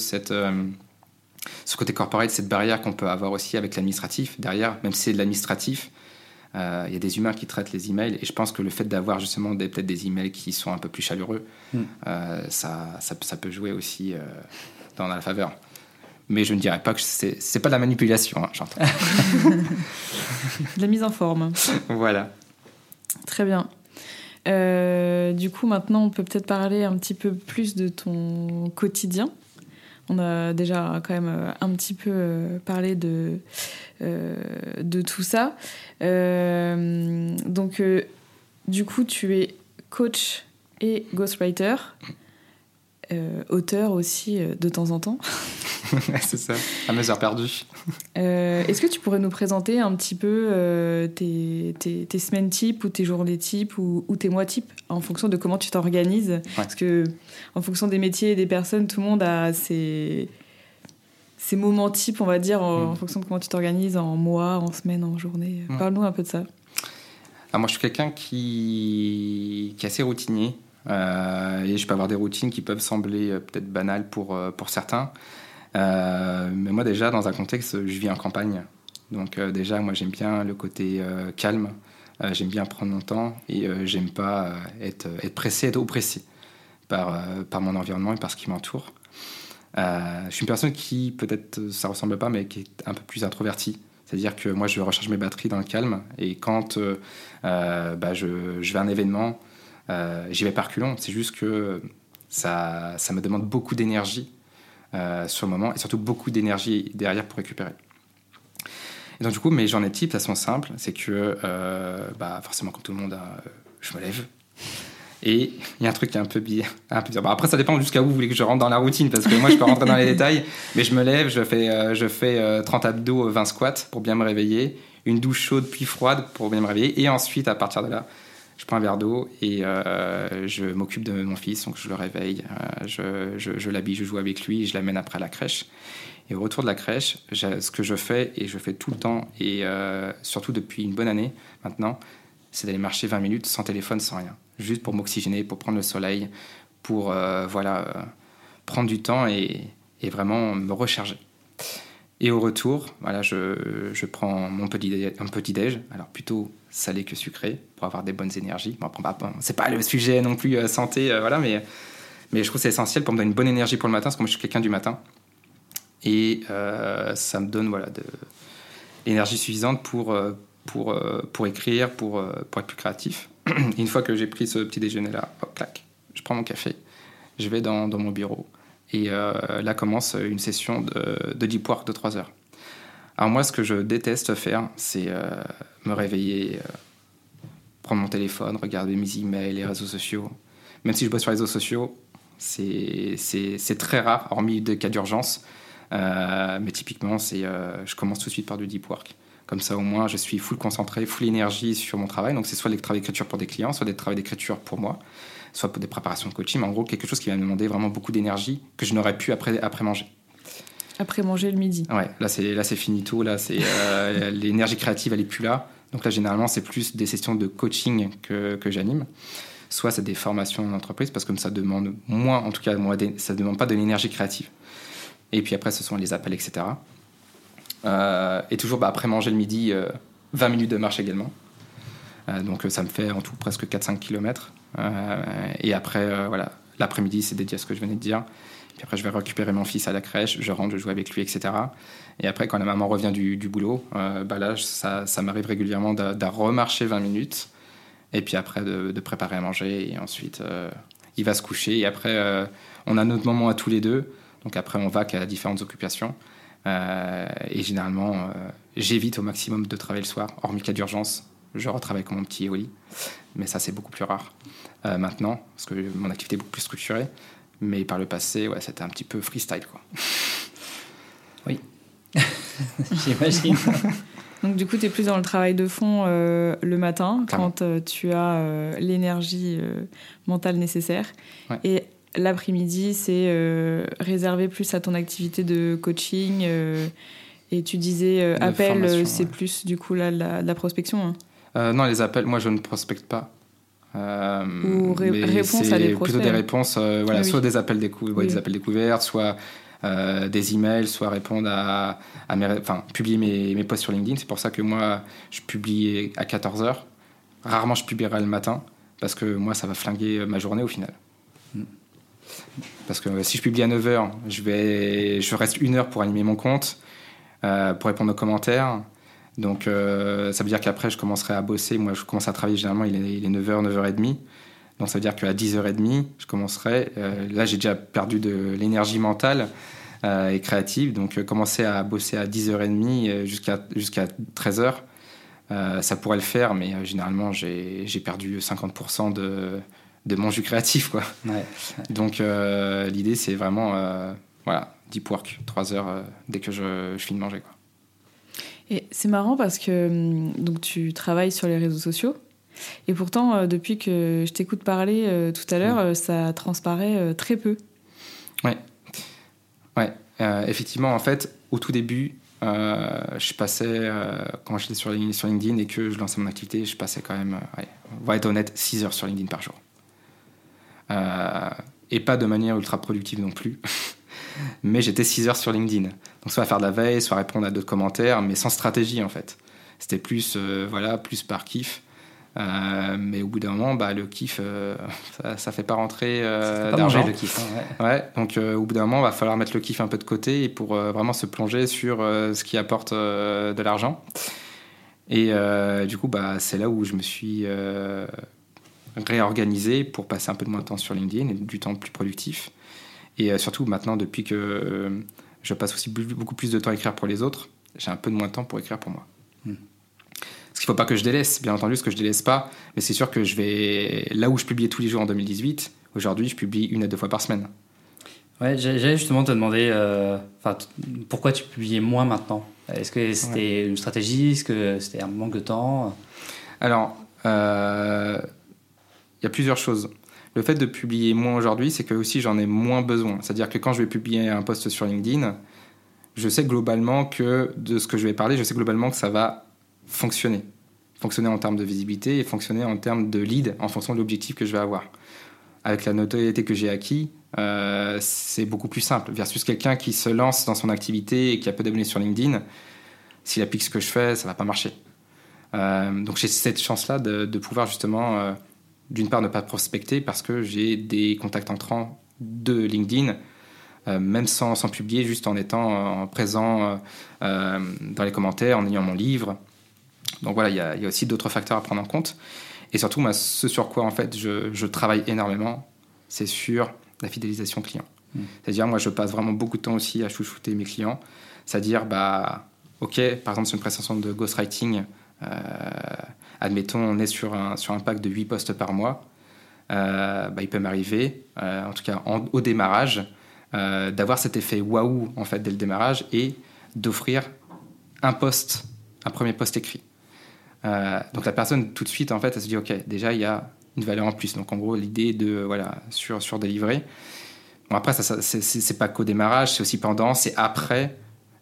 ce côté corporate, cette barrière qu'on peut avoir aussi avec l'administratif. Derrière, même si c'est de l'administratif, il y a des humains qui traitent les emails, et je pense que le fait d'avoir justement peut-être des emails qui sont un peu plus chaleureux, ça peut jouer aussi dans la faveur. Mais je ne dirais pas que c'est pas de la manipulation, j'entends. De la mise en forme. Voilà. Très bien. Du coup, maintenant, on peut peut-être parler un petit peu plus de ton quotidien. On a déjà quand même un petit peu parlé de tout ça. Donc, du coup, tu es coach et ghostwriter, auteur aussi de temps en temps. C'est ça, à mes heures perdues. Est-ce que tu pourrais nous présenter un petit peu tes semaines types ou tes journées types ou tes mois types en fonction de comment tu t'organises? Ouais. Parce que en fonction des métiers et des personnes, tout le monde a ses moments types, on va dire, en fonction de comment tu t'organises en mois, en semaine, en journée. Parle-nous un peu de ça. Alors moi, je suis quelqu'un qui est assez routinier. Et je peux avoir des routines qui peuvent sembler peut-être banales pour certains. Mais moi, déjà, dans un contexte, je vis en campagne. Donc déjà, moi, j'aime bien le côté calme. J'aime bien prendre mon temps et j'aime pas être pressé, être oppressé par mon environnement et par ce qui m'entoure. Je suis une personne qui, peut-être, ça ressemble pas, mais qui est un peu plus introvertie. C'est-à-dire que moi, je recharge mes batteries dans le calme. Et quand je vais à un événement, j'y vais par culon. C'est juste que ça me demande beaucoup d'énergie sur le moment. Et surtout beaucoup d'énergie derrière pour récupérer. Et donc, du coup, mes journées types, elles sont simples. C'est que, forcément, comme tout le monde, je me lève. Et il y a un truc qui est un peu bizarre. Après, ça dépend jusqu'à où vous voulez que je rentre dans la routine, parce que moi, je peux rentrer dans les détails, mais je me lève, je fais 30 abdos, 20 squats pour bien me réveiller, une douche chaude puis froide pour bien me réveiller, et ensuite, à partir de là, je prends un verre d'eau et je m'occupe de mon fils, donc je le réveille, je l'habille, je joue avec lui, et je l'amène après à la crèche. Et au retour de la crèche, ce que je fais, et je fais tout le temps, et surtout depuis une bonne année maintenant, c'est d'aller marcher 20 minutes sans téléphone, sans rien. Juste pour m'oxygéner, pour prendre le soleil, pour prendre du temps et vraiment me recharger. Et au retour, je prends un petit déj, alors plutôt salé que sucré, pour avoir des bonnes énergies. Bon, après, c'est pas le sujet non plus santé, mais je trouve que c'est essentiel pour me donner une bonne énergie pour le matin, parce que moi je suis quelqu'un du matin. Et ça me donne de l'énergie suffisante pour écrire, pour être plus créatif. Et une fois que j'ai pris ce petit déjeuner-là, hop, clac, je prends mon café, je vais dans mon bureau. Et là commence une session de deep work de 3 heures. Alors moi, ce que je déteste faire, c'est me réveiller, prendre mon téléphone, regarder mes emails, les réseaux sociaux. Même si je bosse sur les réseaux sociaux, c'est très rare, hormis des cas d'urgence. Mais typiquement, je commence tout de suite par du deep work. Comme ça, au moins, je suis full concentré, full énergie sur mon travail. Donc, c'est soit des travaux d'écriture pour des clients, soit des travaux d'écriture pour moi, soit pour des préparations de coaching. Mais en gros, quelque chose qui va me demander vraiment beaucoup d'énergie que je n'aurais pu après manger. Après manger le midi. Ouais, là, c'est finito. Là, l'énergie créative, elle n'est plus là. Donc là, généralement, c'est plus des sessions de coaching que j'anime. Soit c'est des formations en entreprise, parce que comme ça demande moins, en tout cas, ça ne demande pas de l'énergie créative. Et puis après, ce sont les appels, etc. Et toujours après manger le midi, 20 minutes de marche également. Donc ça me fait en tout presque 4-5 km. Et après, l'après-midi, c'est dédié à ce que je venais de dire. Puis après, je vais récupérer mon fils à la crèche, je rentre, je joue avec lui, etc. Et après, quand la maman revient du boulot, là, ça m'arrive régulièrement de remarcher 20 minutes. Et puis après, de préparer à manger. Et ensuite, il va se coucher. Et après, on a notre moment à tous les deux. Donc après, on va qu'à différentes occupations. Et généralement, j'évite au maximum de travailler le soir, hormis cas d'urgence. Je retravaille comme mon petit au lit. Mais ça, c'est beaucoup plus rare maintenant, parce que mon activité est beaucoup plus structurée. Mais par le passé, c'était un petit peu freestyle, quoi. Oui, j'imagine. Donc du coup, tu es plus dans le travail de fond le matin, quand tu as l'énergie mentale nécessaire. Ouais. Et l'après-midi, c'est réservé plus à ton activité de coaching. Et tu disais appel, c'est plus du coup là, la prospection. Non, les appels, moi je ne prospecte pas. Ou réponse à des prospects. Plutôt des réponses, Oui. Soit des appels des appels découverts, soit des emails, soit répondre publier mes posts sur LinkedIn. C'est pour ça que moi, je publie à 14h. Rarement, je publierai le matin, parce que moi, ça va flinguer ma journée au final. Parce que si je publie à 9h, je reste 1 heure pour animer mon compte, pour répondre aux commentaires. Donc, ça veut dire qu'après, je commencerai à bosser. Moi, je commence à travailler, généralement, il est 9h, 9h30. Donc, ça veut dire qu'à 10h30, je commencerai. Là, j'ai déjà perdu de l'énergie mentale et créative. Donc, commencer à bosser à 10h30 jusqu'à 13h, ça pourrait le faire. Mais généralement, j'ai perdu 50% de mon jus créatif, quoi. Ouais. Donc, l'idée, c'est vraiment deep work, 3 heures dès que je finis de manger, quoi. Et c'est marrant parce que donc, tu travailles sur les réseaux sociaux et pourtant, depuis que je t'écoute parler tout à l'heure, ça transparaît très peu. Ouais. Effectivement, en fait, au tout début, je passais, quand j'étais sur LinkedIn et que je lançais mon activité, je passais quand même, on va être honnête, 6 heures sur LinkedIn par jour. Et pas de manière ultra productive non plus. Mais j'étais 6 heures sur LinkedIn. Donc soit à faire de la veille, soit à répondre à d'autres commentaires, mais sans stratégie en fait. C'était plus, plus par kiff. Mais au bout d'un moment, le kiff, ça fait pas rentrer d'argent. Le kiff, hein, ouais. Donc au bout d'un moment, il va falloir mettre le kiff un peu de côté pour vraiment se plonger sur ce qui apporte de l'argent. Et du coup, c'est là où je me suis réorganisé pour passer un peu de moins de temps sur LinkedIn et du temps plus productif. Et surtout maintenant, depuis que je passe aussi beaucoup plus de temps à écrire pour les autres, j'ai un peu de moins de temps pour écrire pour moi. Parce qu'il ne faut pas que je délaisse, bien entendu, ce que je ne délaisse pas, mais c'est sûr que je vais... Là où je publiais tous les jours en 2018, aujourd'hui, je publie 1 à 2 fois par semaine. Ouais, j'allais justement te demander pourquoi tu publiais moins maintenant. Est-ce que c'était une stratégie? Est-ce que c'était un manque de temps? Alors, il y a plusieurs choses. Le fait de publier moins aujourd'hui, c'est que aussi j'en ai moins besoin. C'est-à-dire que quand je vais publier un post sur LinkedIn, je sais globalement que de ce que je vais parler, je sais globalement que ça va fonctionner. Fonctionner en termes de visibilité et fonctionner en termes de lead en fonction de l'objectif que je vais avoir. Avec la notoriété que j'ai acquis, c'est beaucoup plus simple. Versus quelqu'un qui se lance dans son activité et qui a peu d'abonnés sur LinkedIn, s'il applique ce que je fais, ça ne va pas marcher. Donc j'ai cette chance-là de pouvoir justement... d'une part, ne pas prospecter parce que j'ai des contacts entrants de LinkedIn, même sans publier, juste en étant présent dans les commentaires, en ayant mon livre. Donc voilà, il y a aussi d'autres facteurs à prendre en compte. Et surtout, ce sur quoi en fait, je travaille énormément, c'est sur la fidélisation client. C'est-à-dire, moi, je passe vraiment beaucoup de temps aussi à chouchouter mes clients. C'est-à-dire, OK, par exemple, sur une prestation de ghostwriting, admettons, on est sur un pack de 8 posts par mois. Il peut m'arriver, en tout cas au démarrage, d'avoir cet effet waouh en fait, dès le démarrage et d'offrir un premier post écrit. Donc la personne, tout de suite, en fait, elle se dit OK, déjà, il y a une valeur en plus. Donc en gros, l'idée de, sur délivrer. Bon, après, ça, c'est pas qu'au démarrage, c'est aussi pendant, c'est après,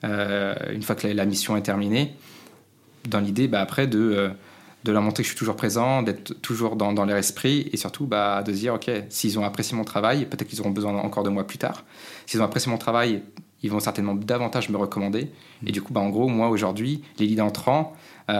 une fois que la mission est terminée, dans l'idée, après, de leur montrer que je suis toujours présent, d'être toujours dans leur esprit et surtout de se dire, OK, s'ils ont apprécié mon travail, peut-être qu'ils auront besoin encore de moi plus tard. S'ils ont apprécié mon travail, ils vont certainement davantage me recommander. Et du coup, en gros, moi, aujourd'hui, les leads entrants,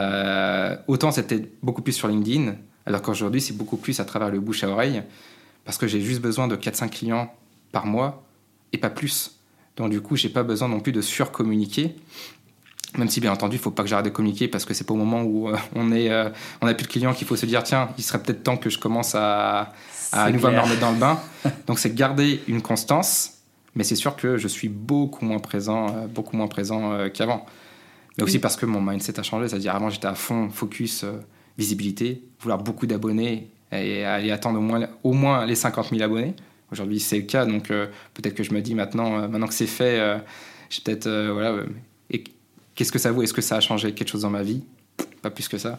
autant c'était beaucoup plus sur LinkedIn, alors qu'aujourd'hui, c'est beaucoup plus à travers le bouche à oreille, parce que j'ai juste besoin de 4-5 clients par mois et pas plus. Donc du coup, j'ai pas besoin non plus de surcommuniquer. Même si, bien entendu, il ne faut pas que j'arrête de communiquer parce que c'est pas au moment où on n'a plus de clients qu'il faut se dire tiens, il serait peut-être temps que je commence à nouveau me remettre dans le bain. Donc, c'est garder une constance, mais c'est sûr que je suis beaucoup moins présent qu'avant. Mais aussi parce que mon mindset a changé. C'est-à-dire, avant, j'étais à fond focus, visibilité, vouloir beaucoup d'abonnés et aller attendre au moins les 50 000 abonnés. Aujourd'hui, c'est le cas. Donc, peut-être que je me dis maintenant que c'est fait, j'ai peut-être. Et qu'est-ce que ça vaut? Est-ce que ça a changé quelque chose dans ma vie? Pas plus que ça.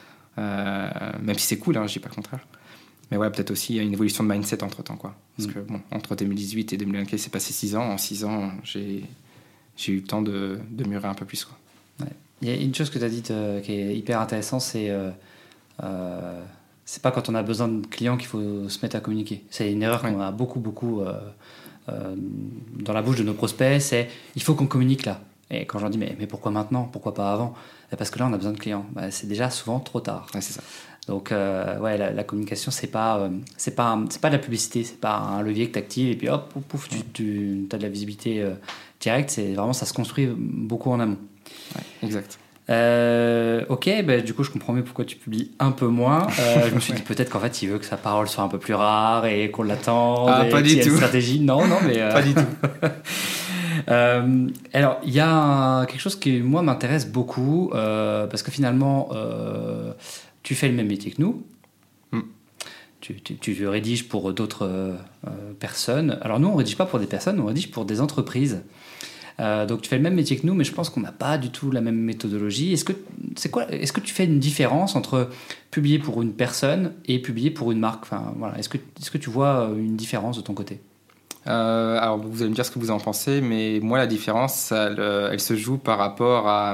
Même si c'est cool, je dis pas le contraire. Mais peut-être aussi il y a une évolution de mindset entre-temps, quoi. Parce que entre 2018 et 2024, c'est passé 6 ans. En 6 ans, j'ai eu le temps de mûrir un peu plus, quoi. Ouais. Il y a une chose que tu as dite qui est hyper intéressante, c'est pas quand on a besoin de clients qu'il faut se mettre à communiquer. C'est une erreur qu'on a beaucoup dans la bouche de nos prospects, c'est il faut qu'on communique là. Et quand je leur dis mais pourquoi maintenant, pourquoi pas avant? Parce que là on a besoin de clients. C'est déjà souvent trop tard. Ouais, c'est ça. Donc la communication c'est pas de la publicité, c'est pas un levier que tu actives et puis hop pouf tu as de la visibilité directe. C'est vraiment, ça se construit beaucoup en amont. Ouais, exact. Ok, du coup je comprends mieux pourquoi tu publies un peu moins. Je me suis dit peut-être qu'en fait il veut que sa parole soit un peu plus rare et qu'on l'attende. Pas du tout. Une stratégie. Non mais pas du tout. Alors il y a quelque chose qui moi m'intéresse beaucoup parce que finalement tu fais le même métier que nous. tu rédiges pour d'autres personnes. Alors nous, on ne rédige pas pour des personnes, on rédige pour des entreprises. Donc tu fais le même métier que nous, mais je pense qu'on n'a pas du tout la même méthodologie. Est-ce que tu fais une différence entre publier pour une personne et publier pour une marque? Enfin, voilà. Est-ce que tu vois une différence de ton côté? Alors vous allez me dire ce que vous en pensez, mais moi la différence, elle se joue par rapport à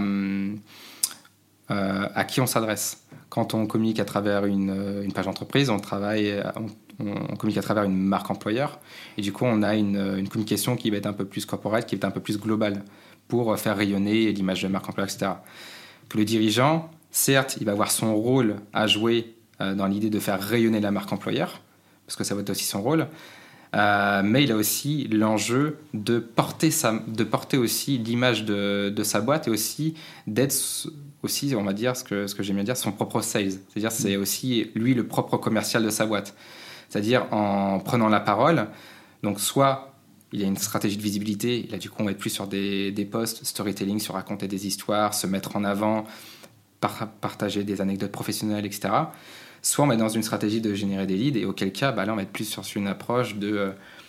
qui on s'adresse. Quand on communique à travers une page d'entreprise, on communique à travers une marque employeur, et du coup on a une communication qui va être un peu plus corporate, qui va être un peu plus globale, pour faire rayonner l'image de la marque employeur, etc. Que le dirigeant, certes, il va avoir son rôle à jouer dans l'idée de faire rayonner la marque employeur, parce que ça va être aussi son rôle, mais il a aussi l'enjeu de porter aussi l'image de sa boîte, et aussi d'être aussi, on va dire, ce que j'aime bien dire, son propre sales. C'est-à-dire c'est aussi lui le propre commercial de sa boîte. C'est-à-dire en prenant la parole, donc soit il y a une stratégie de visibilité, là du coup on va être plus sur des posts, storytelling, sur raconter des histoires, se mettre en avant, partager des anecdotes professionnelles, etc. Soit on va être dans une stratégie de générer des leads, et auquel cas, là on va être plus sur une approche de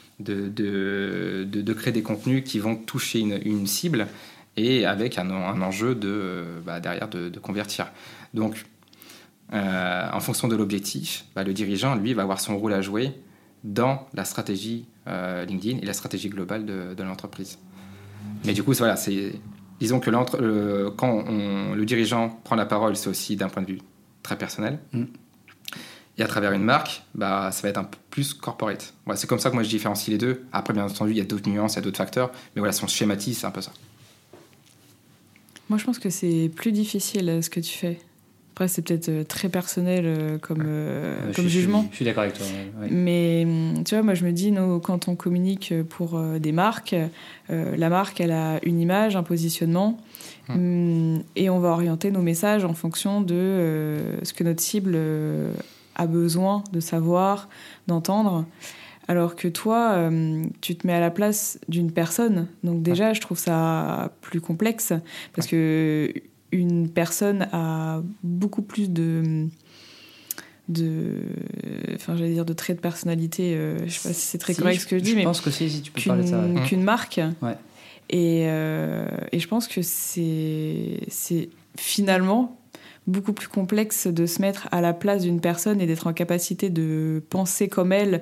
créer des contenus qui vont toucher une cible, et avec un enjeu derrière de convertir. Donc, en fonction de l'objectif, le dirigeant, lui, va avoir son rôle à jouer dans la stratégie LinkedIn et la stratégie globale de l'entreprise. Mais du coup, voilà, disons que quand le dirigeant prend la parole, c'est aussi d'un point de vue très personnel. Et à travers une marque, ça va être un peu plus corporate. Voilà, c'est comme ça que moi je différencie les deux. Après, bien entendu, il y a d'autres nuances, il y a d'autres facteurs. Mais voilà, si on schématise, c'est un peu ça. Moi, je pense que c'est plus difficile ce que tu fais. Après, c'est peut-être très personnel comme jugement. Je suis d'accord avec toi. Ouais. Mais tu vois, moi, je me dis, quand on communique pour des marques, la marque, elle a une image, un positionnement, et on va orienter nos messages en fonction de ce que notre cible a besoin de savoir, d'entendre. Alors que toi, tu te mets à la place d'une personne. Donc déjà, je trouve ça plus complexe, parce que une personne a beaucoup plus de traits de personnalité. Je sais pas si c'est très correct ce que je dis, mais je pense que si tu peux parler de ça. Qu'une marque. Ouais. Et je pense que c'est finalement beaucoup plus complexe de se mettre à la place d'une personne et d'être en capacité de penser comme elle,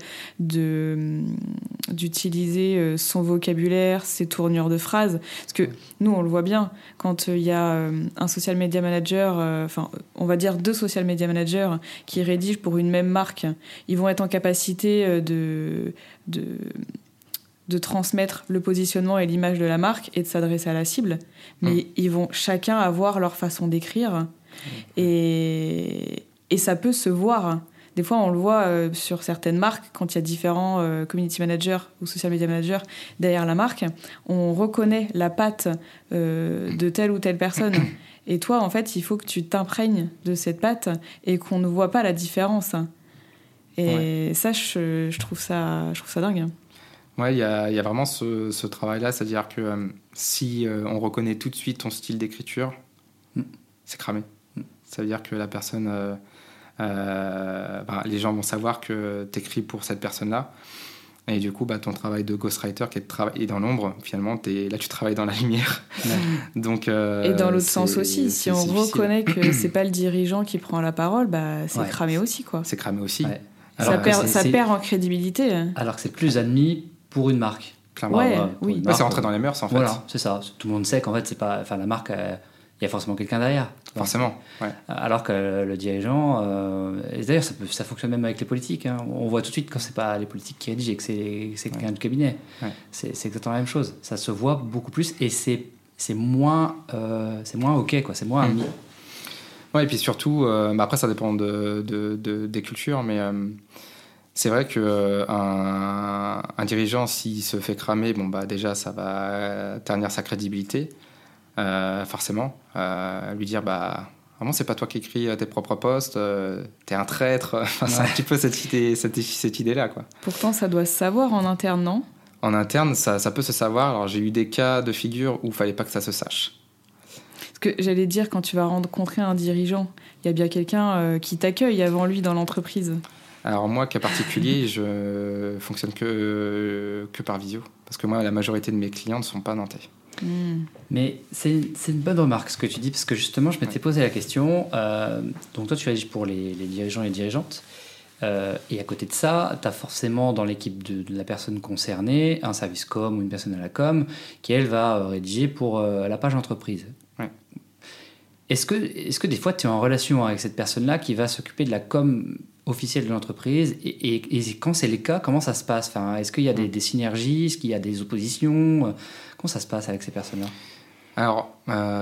d'utiliser son vocabulaire, ses tournures de phrases. Parce que nous, on le voit bien, quand il y a un social media manager, on va dire 2 social media managers qui rédigent pour une même marque, ils vont être en capacité de transmettre le positionnement et l'image de la marque et de s'adresser à la cible, mais ils vont chacun avoir leur façon d'écrire. Et ça peut se voir. Des fois, on le voit sur certaines marques, quand il y a différents community managers ou social media managers derrière la marque, on reconnaît la patte de telle ou telle personne. Et toi, en fait, il faut que tu t'imprègnes de cette patte et qu'on ne voit pas la différence. Et ça, je trouve ça dingue. Ouais, il y a vraiment ce travail-là, c'est-à-dire que si on reconnaît tout de suite ton style d'écriture, c'est cramé. Ça veut dire que la personne, les gens vont savoir que tu écris pour cette personne-là. Et du coup, ton travail de ghostwriter qui est dans l'ombre, finalement, là, tu travailles dans la lumière. Donc, et dans l'autre sens aussi, si on reconnaît que c'est pas le dirigeant qui prend la parole, c'est cramé aussi, quoi. C'est cramé aussi. Ouais. Ça perd en crédibilité. Alors que c'est plus admis pour une marque. Clairement. Oui. C'est rentré dans les mœurs, en fait. Voilà, c'est ça. Tout le monde sait qu'en fait, c'est pas... la marque... il y a forcément quelqu'un derrière. Forcément, ouais. Alors que le dirigeant... et d'ailleurs, ça fonctionne même avec les politiques. Hein. On voit tout de suite quand c'est pas les politiques qui rédigent et que c'est quelqu'un du cabinet. Ouais. C'est exactement la même chose. Ça se voit beaucoup plus et c'est moins OK, quoi. C'est moins admis. Ouais, et puis surtout, après, ça dépend des cultures, mais... c'est vrai qu'un dirigeant, s'il se fait cramer, déjà, ça va ternir sa crédibilité, forcément. Lui dire, vraiment, c'est pas toi qui écris tes propres posts, t'es un traître. C'est un petit peu cette idée-là, quoi. Pourtant, ça doit se savoir en interne, non ? En interne, ça peut se savoir. Alors, j'ai eu des cas de figure où il fallait pas que ça se sache. Parce que j'allais dire, quand tu vas rencontrer un dirigeant, il y a bien quelqu'un qui t'accueille avant lui dans l'entreprise. Alors moi, cas particulier, je fonctionne que par visio. Parce que moi, la majorité de mes clients ne sont pas nantais. Mais c'est une bonne remarque ce que tu dis, parce que justement, je m'étais posé la question. Donc toi, tu agis pour les dirigeants et les dirigeantes. Et à côté de ça, tu as forcément dans l'équipe de la personne concernée un service com ou une personne à la com qui, elle, va rédiger pour la page entreprise. Ouais. Est-ce que des fois, tu es en relation avec cette personne-là qui va s'occuper de la com officielle de l'entreprise et quand c'est le cas, comment ça se passe? Enfin, est-ce qu'il y a des synergies? Est-ce qu'il y a des oppositions? Comment ça se passe avec ces personnes-là? Alors,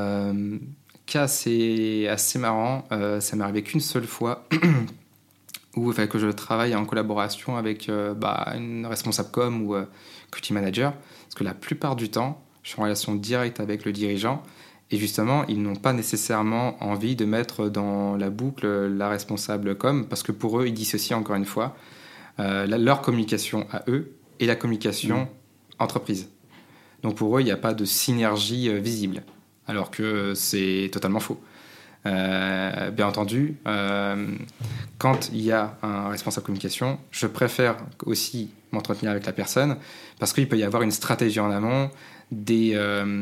cas assez marrant, ça m'est arrivé qu'une seule fois où il fallait que je travaille en collaboration avec une responsable com ou community manager, parce que la plupart du temps, je suis en relation directe avec le dirigeant, et justement, ils n'ont pas nécessairement envie de mettre dans la boucle la responsable com, parce que pour eux, ils dissocient encore une fois leur communication à eux et la communication entreprise. Donc pour eux, il n'y a pas de synergie visible, alors que c'est totalement faux. Bien entendu, quand il y a un responsable communication, je préfère aussi m'entretenir avec la personne parce qu'il peut y avoir une stratégie en amont, des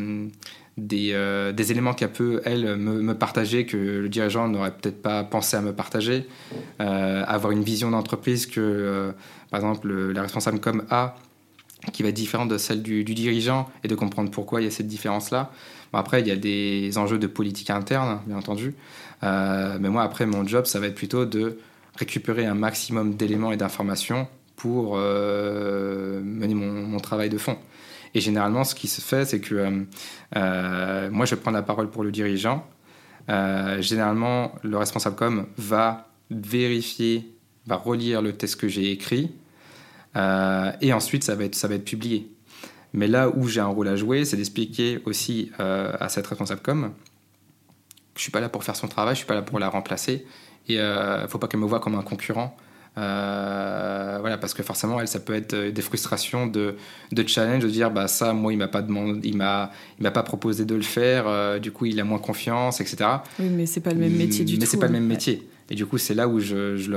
éléments qu'elle peut, elle, me partager que le dirigeant n'aurait peut-être pas pensé à me partager, avoir une vision d'entreprise que, par exemple, la responsable com a, qui va être différente de celle du dirigeant, et de comprendre pourquoi il y a cette différence-là. Bon, après, il y a des enjeux de politique interne, bien entendu. Mais moi, après, mon job, ça va être plutôt de récupérer un maximum d'éléments et d'informations pour mener mon travail de fond. Et généralement, ce qui se fait, c'est que moi, je prends la parole pour le dirigeant. Généralement, le responsable com va vérifier, va relire le texte que j'ai écrit. Et ensuite, ça va être publié. Mais là où j'ai un rôle à jouer, c'est d'expliquer aussi à cette responsable com que je ne suis pas là pour faire son travail, je ne suis pas là pour la remplacer. Et il ne faut pas qu'elle me voie comme un concurrent. Voilà, parce que forcément, ça peut être des frustrations de challenge, de dire ça, moi, il m'a pas demandé, il m'a pas proposé de le faire, du coup, il a moins confiance, etc. Oui, mais c'est pas le même métier du tout. Mais c'est pas le même métier. Et du coup, c'est là où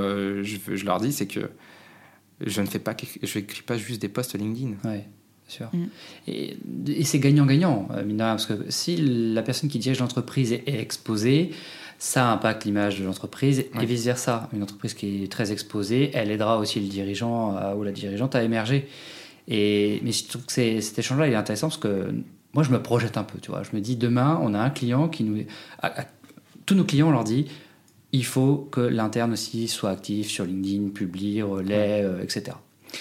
je leur dis, c'est que je n'écris pas juste des posts LinkedIn. Ouais, sûr. Et c'est gagnant-gagnant, mine de rien, parce que si la personne qui dirige l'entreprise est exposée, ça impacte l'image de l'entreprise et vice-versa. Une entreprise qui est très exposée, elle aidera aussi le dirigeant ou la dirigeante à émerger. Mais je trouve que cet échange-là, il est intéressant parce que moi, je me projette un peu. Tu vois. Je me dis, demain, on a un client qui nous... À tous nos clients, on leur dit, il faut que l'interne aussi soit actif sur LinkedIn, publie, relaie, etc.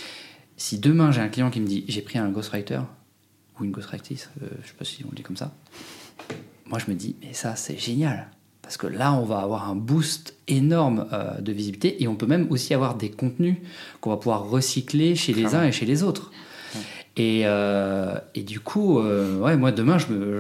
Si demain, j'ai un client qui me dit, j'ai pris un ghostwriter ou une ghostwriter, je ne sais pas si on le dit comme ça, moi, je me dis, mais ça, c'est génial. Parce que là, on va avoir un boost énorme de visibilité et on peut même aussi avoir des contenus qu'on va pouvoir recycler chez les uns et chez les autres. Et du coup, moi, demain,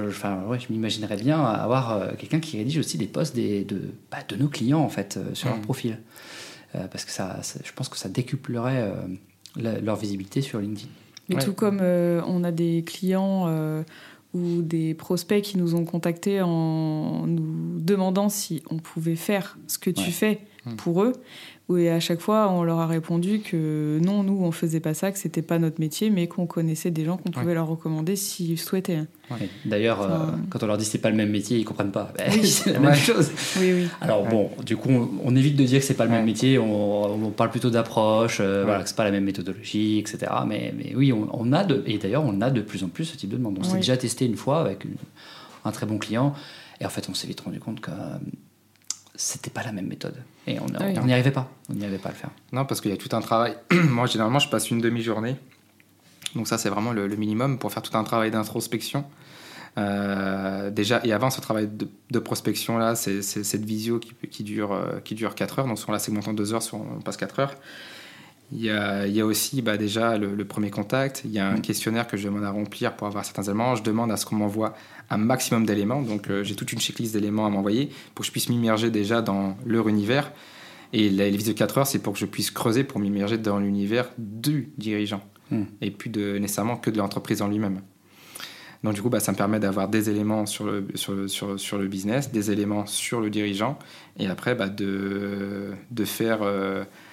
je m'imaginerais bien avoir quelqu'un qui rédige aussi des posts de nos clients, en fait, sur leur profil. Parce que je pense que ça décuplerait leur visibilité sur LinkedIn. Mais tout comme on a des clients... ou des prospects qui nous ont contactés en nous demandant si on pouvait faire ce que tu fais pour eux. Et à chaque fois, on leur a répondu que non, nous, on ne faisait pas ça, que ce n'était pas notre métier, mais qu'on connaissait des gens qu'on pouvait leur recommander s'ils souhaitaient. Ouais. D'ailleurs, quand on leur dit que ce n'est pas le même métier, ils ne comprennent pas. C'est la même chose. Oui. Alors bon, du coup, on évite de dire que ce n'est pas le même métier, on parle plutôt d'approche, que ce n'est pas la même méthodologie, etc. Mais oui, et d'ailleurs, on a de plus en plus ce type de demande. On s'est déjà testé une fois avec un très bon client, et en fait, on s'est vite rendu compte que c'était pas la même méthode. Et on n'y arrivait pas. On n'y arrivait pas à le faire. Non, parce qu'il y a tout un travail. Moi, généralement, je passe une demi-journée. Donc ça, c'est vraiment le minimum pour faire tout un travail d'introspection. Déjà, et avant ce travail de prospection-là, c'est cette visio qui dure 4 heures. Donc sur la segmentation en 2 heures, on passe 4 heures. Il y a aussi déjà le premier contact. Il y a un questionnaire que je demande à remplir pour avoir certains éléments. Je demande à ce qu'on m'envoie un maximum d'éléments. Donc, j'ai toute une checklist d'éléments à m'envoyer pour que je puisse m'immerger déjà dans leur univers. Et les visios de 4 heures, c'est pour que je puisse creuser pour m'immerger dans l'univers du dirigeant et plus nécessairement que de l'entreprise en lui-même. Donc, du coup, ça me permet d'avoir des éléments sur le business, des éléments sur le dirigeant et après de faire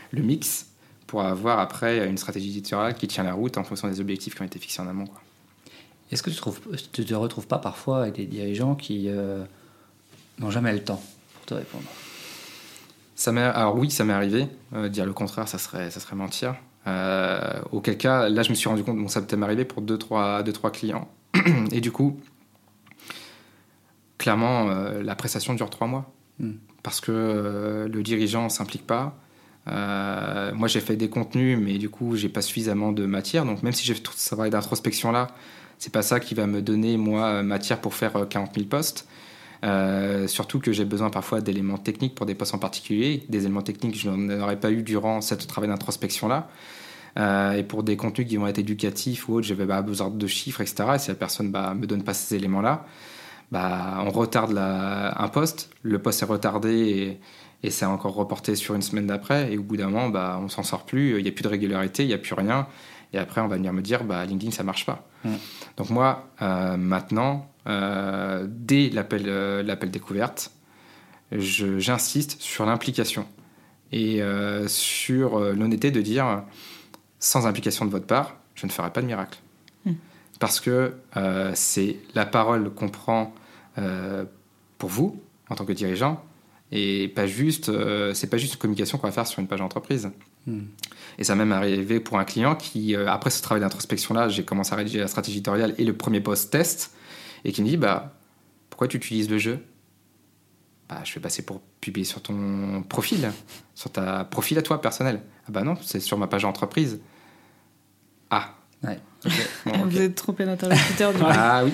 le mix pour avoir après une stratégie éditoriale qui tient la route en fonction des objectifs qui ont été fixés en amont, quoi. Est-ce que tu te retrouves pas parfois avec des dirigeants qui n'ont jamais le temps pour te répondre? Alors oui, ça m'est arrivé. Dire le contraire, ça serait mentir. Auquel cas, là, je me suis rendu compte, ça peut m'arriver pour 2-3 clients. Et du coup, clairement, la prestation dure 3 mois. Parce que le dirigeant ne s'implique pas. Moi, j'ai fait des contenus, mais du coup, j'ai pas suffisamment de matière. Donc, même si j'ai fait tout ce travail d'introspection-là, c'est pas ça qui va me donner, moi, matière pour faire 40 000 posts. Surtout que j'ai besoin parfois d'éléments techniques pour des postes en particulier. Des éléments techniques que je n'en aurais pas eu durant ce travail d'introspection-là. Et pour des contenus qui vont être éducatifs ou autres, je vais besoin de chiffres, etc. Et si la personne me donne pas ces éléments-là, on retarde un poste. Le poste est retardé et c'est encore reporté sur une semaine d'après. Et au bout d'un moment, on s'en sort plus. Il n'y a plus de régularité, il n'y a plus rien. Et après, on va venir me dire, LinkedIn, ça marche pas. Donc moi, maintenant, dès l'appel découverte, j'insiste sur l'implication et sur l'honnêteté de dire, sans implication de votre part, je ne ferai pas de miracle. Parce que c'est la parole qu'on prend pour vous, en tant que dirigeant, et c'est pas juste une communication qu'on va faire sur une page d'entreprise. Et ça m'est même arrivé pour un client qui, après ce travail d'introspection-là, j'ai commencé à rédiger la stratégie éditoriale et le premier post test, et qui me dit, pourquoi tu utilises le jeu ? Je fais passer pour publier sur ton profil, sur ta profil à toi personnel. Non, c'est sur ma page d'entreprise. Ouais. Okay. Bon, Vous êtes trompé d'interlocuteur du coup. Oui.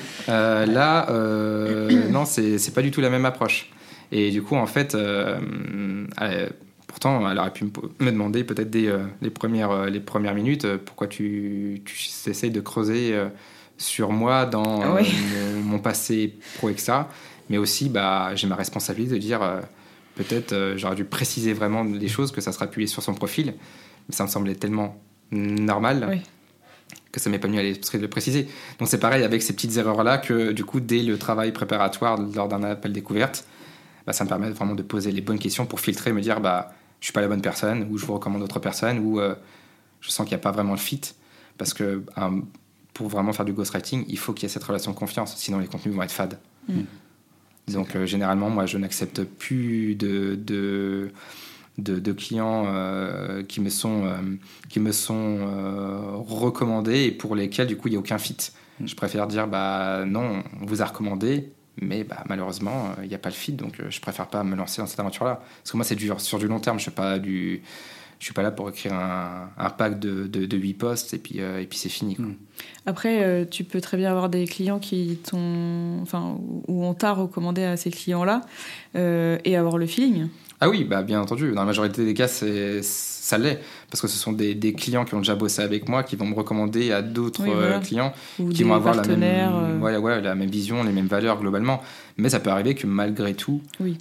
Non, c'est pas du tout la même approche. Et du coup, en fait, pourtant, elle aurait pu me demander peut-être dès les premières minutes pourquoi tu essayes de creuser sur moi dans mon passé pro, etc. Mais aussi, j'ai ma responsabilité de dire peut-être j'aurais dû préciser vraiment les choses, que ça sera publié sur son profil. Mais ça me semblait tellement normal que ça m'est pas venu à l'esprit de le préciser. Donc c'est pareil avec ces petites erreurs-là que du coup, dès le travail préparatoire lors d'un appel découverte, ça me permet vraiment de poser les bonnes questions pour filtrer, me dire je suis pas la bonne personne, ou je vous recommande d'autres personnes, ou je sens qu'il n'y a pas vraiment le fit. Parce que pour vraiment faire du ghostwriting, il faut qu'il y ait cette relation de confiance, sinon les contenus vont être fades. Donc généralement, moi, je n'accepte plus de clients qui me sont recommandés et pour lesquels du coup il n'y a aucun fit. Je préfère dire non, on vous a recommandé, mais malheureusement il n'y a pas le fit, donc je préfère pas me lancer dans cette aventure là, parce que moi c'est sur du long terme. Je suis pas là pour écrire un pack de 8 posts et puis c'est fini, quoi. Après, tu peux très bien avoir des clients où on t'a recommandé à ces clients-là et avoir le feeling. Ah oui, bien entendu. Dans la majorité des cas, ça l'est. Parce que ce sont des clients qui ont déjà bossé avec moi, qui vont me recommander à d'autres clients ou qui vont avoir la même vision, les mêmes valeurs globalement. Mais ça peut arriver que malgré tout,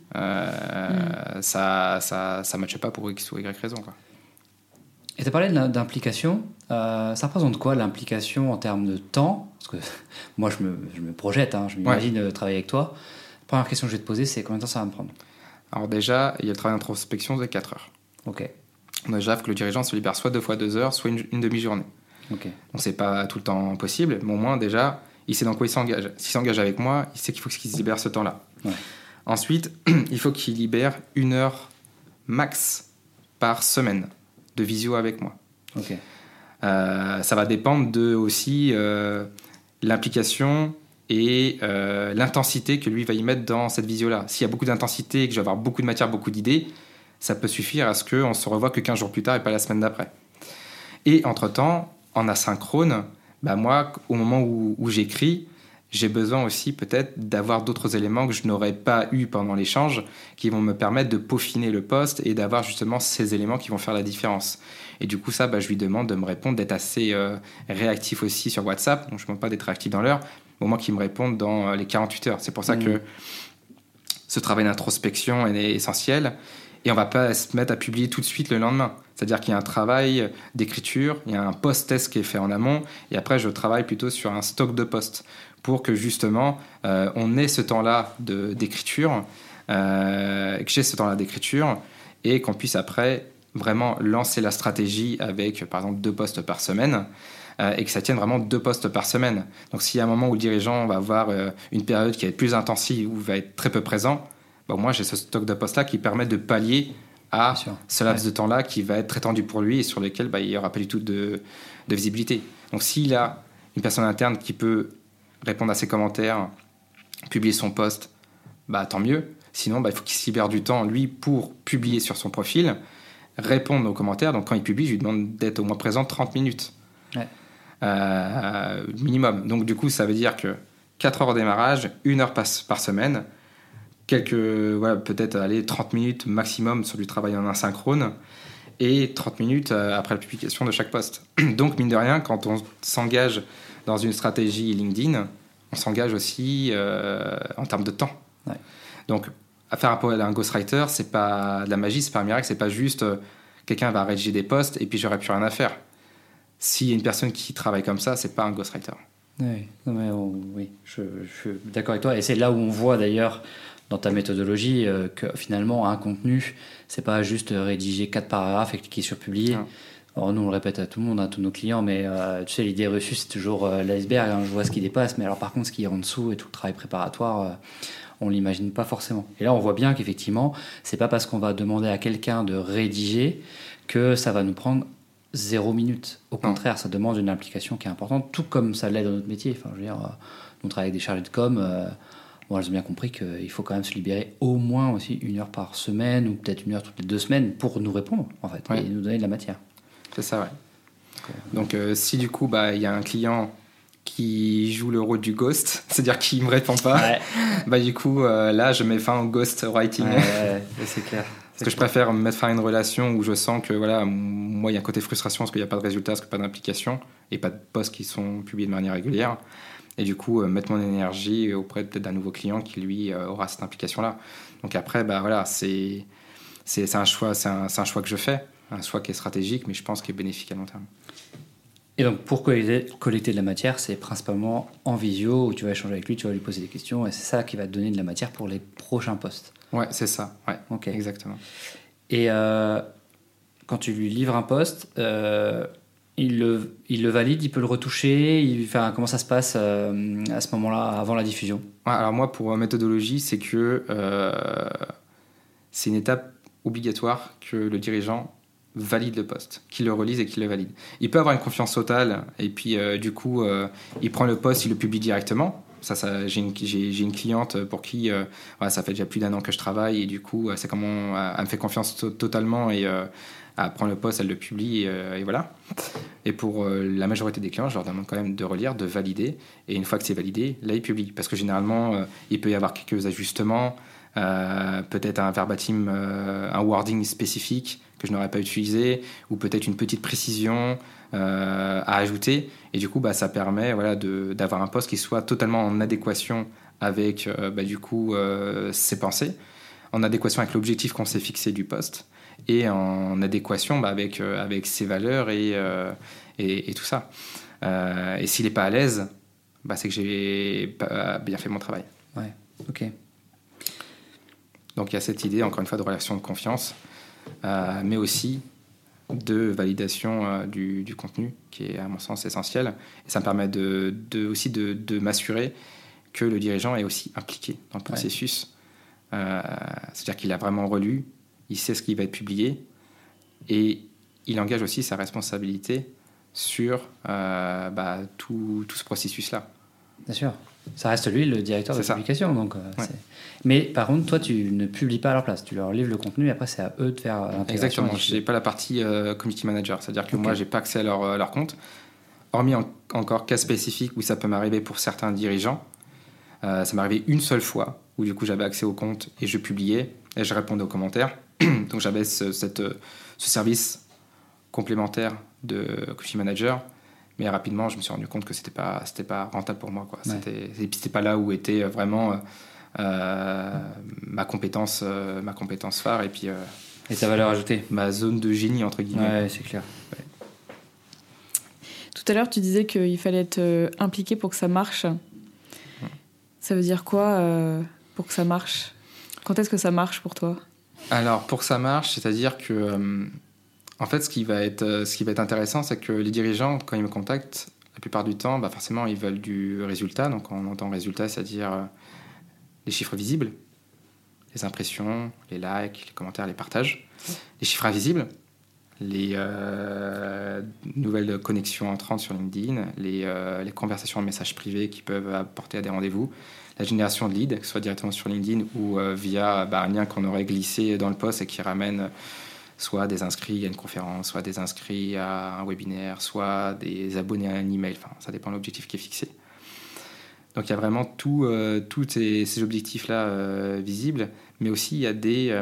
ça ne matche pas pour X ou Y raison, quoi. Et tu as parlé d'implication. Ça représente quoi l'implication en termes de temps ? Parce que moi, je me projette, je m'imagine travailler avec toi. La première question que je vais te poser, c'est combien de temps ça va me prendre ? Alors déjà, il y a le travail d'introspection de 4 heures. Ok. Déjà, il faut que le dirigeant se libère soit 2 fois 2 heures, soit une demi-journée. Ok. Donc c'est pas tout le temps possible, mais au moins déjà, il sait dans quoi il s'engage. S'il s'engage avec moi, il sait qu'il faut qu'il se libère ce temps-là. Ouais. Ensuite, il faut qu'il libère 1 heure max par semaine de visio avec moi. Ok. Ça va dépendre de aussi l'implication et l'intensité que lui va y mettre dans cette visio-là. S'il y a beaucoup d'intensité et que je vais avoir beaucoup de matière, beaucoup d'idées, ça peut suffire à ce qu'on se revoie que 15 jours plus tard et pas la semaine d'après. Et entre-temps, en asynchrone, moi, au moment où j'écris, j'ai besoin aussi peut-être d'avoir d'autres éléments que je n'aurais pas eu pendant l'échange, qui vont me permettre de peaufiner le post et d'avoir justement ces éléments qui vont faire la différence. Et du coup, ça, je lui demande de me répondre, d'être assez réactif aussi sur WhatsApp. Donc, je ne demande pas d'être réactif dans l'heure, au moins qu'il me réponde dans les 48 heures. C'est pour ça que ce travail d'introspection est essentiel. Et on ne va pas se mettre à publier tout de suite le lendemain. C'est-à-dire qu'il y a un travail d'écriture, il y a un post-test qui est fait en amont, et après, je travaille plutôt sur un stock de posts pour que justement, on ait ce temps-là d'écriture, que j'ai ce temps-là d'écriture, et qu'on puisse après vraiment lancer la stratégie avec, par exemple, 2 posts par semaine et que ça tienne vraiment 2 posts par semaine. Donc, s'il y a un moment où le dirigeant va avoir une période qui va être plus intensive ou va être très peu présent, moi, j'ai ce stock de posts-là qui permet de pallier à ce laps de temps-là qui va être très tendu pour lui et sur lequel il n'y aura pas du tout de visibilité. Donc, s'il a une personne interne qui peut répondre à ses commentaires, publier son post, tant mieux. Sinon, il faut qu'il se libère du temps, lui, pour publier sur son profil, répondre aux commentaires. Donc, quand il publie, je lui demande d'être au moins présent 30 minutes. Minimum. Donc, du coup, ça veut dire que 4 heures au démarrage, 1 heure par semaine, peut-être 30 minutes maximum sur du travail en asynchrone et 30 minutes après la publication de chaque post. Donc, mine de rien, quand on s'engage dans une stratégie LinkedIn, on s'engage aussi en termes de temps. Donc, à faire appel à un ghostwriter, c'est pas de la magie, c'est pas un miracle, c'est pas juste quelqu'un va rédiger des posts et puis j'aurai plus rien à faire. S'il y a une personne qui travaille comme ça, c'est pas un ghostwriter. Oui, je suis d'accord avec toi. Et c'est là où on voit d'ailleurs dans ta méthodologie que finalement un contenu, c'est pas juste rédiger 4 paragraphes et cliquer sur publier. Alors nous on le répète à tout le monde, à tous nos clients, mais tu sais, l'idée reçue c'est toujours l'iceberg, je vois ce qui dépasse, mais alors par contre ce qui est en dessous et tout le travail préparatoire, on l'imagine pas forcément. Et là on voit bien qu'effectivement c'est pas parce qu'on va demander à quelqu'un de rédiger que ça va nous prendre 0 minute. Au contraire, ça demande une implication qui est importante, tout comme ça l'est dans notre métier. Enfin, je veux dire, on travaille avec des chargés de com. Elles ont bien compris qu'il faut quand même se libérer au moins aussi 1 heure par semaine ou peut-être 1 heure toutes les 2 semaines pour nous répondre en fait et nous donner de la matière. C'est ça, ouais. Donc, si du coup, il y a un client qui joue le rôle du ghost, c'est-à-dire qu'il ne me répond pas, du coup, là, je mets fin au ghost writing. C'est clair. Parce que je préfère mettre fin à une relation où je sens que, moi, il y a un côté frustration parce qu'il n'y a pas de résultat, parce qu'il n'y a pas d'implication et pas de posts qui sont publiés de manière régulière. Et du coup, mettre mon énergie auprès peut-être d'un nouveau client qui, lui, aura cette implication-là. Donc après, c'est un choix que je fais. Un choix qui est stratégique, mais je pense qu'il est bénéfique à long terme. Et donc, pour collecter de la matière, c'est principalement en visio, où tu vas échanger avec lui, tu vas lui poser des questions, et c'est ça qui va te donner de la matière pour les prochains posts. Ouais, c'est ça. Ouais, okay. Exactement. Et quand tu lui livres un post, il le valide, il peut le retoucher, comment ça se passe à ce moment-là, avant la diffusion? Alors moi, pour méthodologie, c'est que c'est une étape obligatoire que le dirigeant valide le post, qu'il le relise et qu'il le valide. Il peut avoir une confiance totale et puis du coup il prend le post, il le publie directement. J'ai une cliente pour qui ça fait déjà plus d'1 an que je travaille et du coup c'est comment elle me fait confiance totalement et elle prend le post, elle le publie et voilà. Et pour la majorité des clients, je leur demande quand même de relire, de valider et une fois que c'est validé, là ils publient parce que généralement il peut y avoir quelques ajustements, peut-être un verbatim, un wording spécifique que je n'aurais pas utilisé ou peut-être une petite précision à ajouter et du coup ça permet d'avoir un post qui soit totalement en adéquation avec ses pensées, en adéquation avec l'objectif qu'on s'est fixé du post et en adéquation avec ses valeurs et tout ça. Et s'il n'est pas à l'aise, c'est que j'ai pas bien fait mon travail. Ouais, ok. Donc il y a cette idée, encore une fois, de relation de confiance, mais aussi de validation du contenu, qui est à mon sens essentiel. Et ça me permet aussi de m'assurer que le dirigeant est aussi impliqué dans le processus. C'est-à-dire qu'il a vraiment relu, il sait ce qui va être publié, et il engage aussi sa responsabilité sur tout ce processus-là. Bien sûr. Ça reste lui le directeur de publication. Donc, mais par contre, toi, tu ne publies pas à leur place. Tu leur livres le contenu et après, c'est à eux de faire l'intégration. Exactement. Je n'ai pas la partie community manager. C'est-à-dire que moi, je n'ai pas accès à leur compte. Hormis encore cas spécifiques où ça peut m'arriver pour certains dirigeants. Ça m'est arrivé une seule fois où du coup, j'avais accès au compte et je publiais et je répondais aux commentaires. Donc, j'avais ce service complémentaire de community manager. Mais rapidement, je me suis rendu compte que c'était pas rentable pour moi, quoi. C'était pas là où était vraiment ma compétence phare et puis et ta valeur ajoutée, ma zone de génie entre guillemets. Ouais, c'est clair. Ouais. Tout à l'heure, tu disais qu'il fallait être impliqué pour que ça marche. Ça veut dire quoi pour que ça marche? Quand est-ce que ça marche pour toi? Alors, pour que ça marche, c'est-à-dire que En fait, ce qui va être intéressant, c'est que les dirigeants, quand ils me contactent, la plupart du temps, forcément, ils veulent du résultat. Donc, on entend résultat, c'est-à-dire les chiffres visibles, les impressions, les likes, les commentaires, les partages. Les chiffres invisibles, les nouvelles connexions entrantes sur LinkedIn, les conversations en messages privés qui peuvent apporter à des rendez-vous, la génération de leads, que ce soit directement sur LinkedIn ou via un lien qu'on aurait glissé dans le post et qui ramène soit des inscrits à une conférence, soit des inscrits à un webinaire, soit des abonnés à un email. Enfin, ça dépend de l'objectif qui est fixé. Donc il y a vraiment tous ces objectifs-là visibles, mais aussi il y a des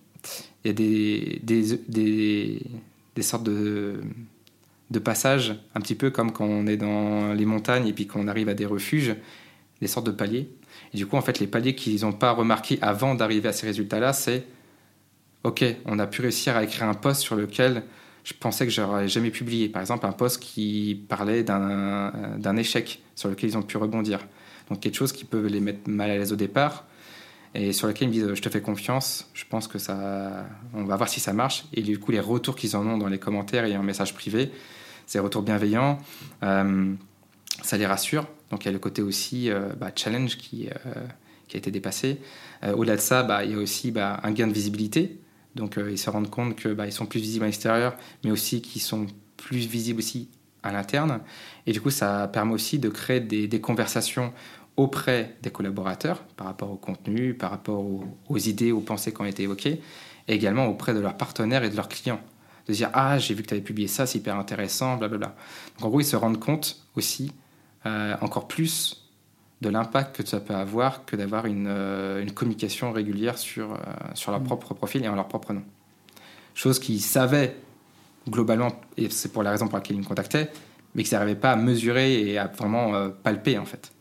sortes de passages, un petit peu comme quand on est dans les montagnes et puis qu'on arrive à des refuges, des sortes de paliers. Et du coup, en fait, les paliers qu'ils n'ont pas remarqués avant d'arriver à ces résultats-là, c'est OK, on a pu réussir à écrire un post sur lequel je pensais que j'aurais jamais publié. Par exemple, un post qui parlait d'un échec sur lequel ils ont pu rebondir. Donc quelque chose qui peut les mettre mal à l'aise au départ et sur lequel ils me disent je te fais confiance, je pense que on va voir si ça marche. Et du coup, les retours qu'ils en ont dans les commentaires et en message privé, c'est des retours bienveillants, ça les rassure. Donc il y a le côté aussi challenge qui a été dépassé. Au-delà de ça, il y a aussi un gain de visibilité. Donc ils se rendent compte qu'ils sont plus visibles à l'extérieur, mais aussi qu'ils sont plus visibles aussi à l'interne. Et du coup, ça permet aussi de créer des conversations auprès des collaborateurs par rapport au contenu, par rapport aux idées, aux pensées qui ont été évoquées, et également auprès de leurs partenaires et de leurs clients. De dire « Ah, j'ai vu que tu avais publié ça, c'est hyper intéressant, blablabla ». Donc en gros, ils se rendent compte aussi encore plus de l'impact que ça peut avoir que d'avoir une communication régulière sur leur propre profil et en leur propre nom. Chose qu'ils savaient globalement, et c'est pour la raison pour laquelle ils me contactaient, mais qu'ils n'arrivaient pas à mesurer et à vraiment palper en fait.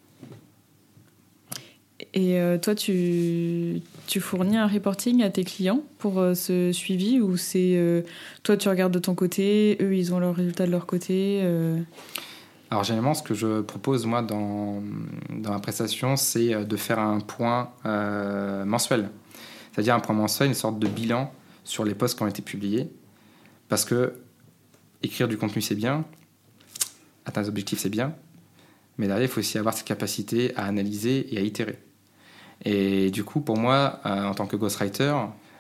Et toi, tu fournis un reporting à tes clients pour ce suivi ou c'est toi tu regardes de ton côté, eux ils ont leurs résultats de leur côté Alors généralement, ce que je propose moi dans ma prestation, c'est de faire un point mensuel. C'est-à-dire un point mensuel, une sorte de bilan sur les posts qui ont été publiés. Parce que écrire du contenu, c'est bien, atteindre des objectifs, c'est bien, mais derrière, il faut aussi avoir cette capacité à analyser et à itérer. Et du coup, pour moi, en tant que ghostwriter,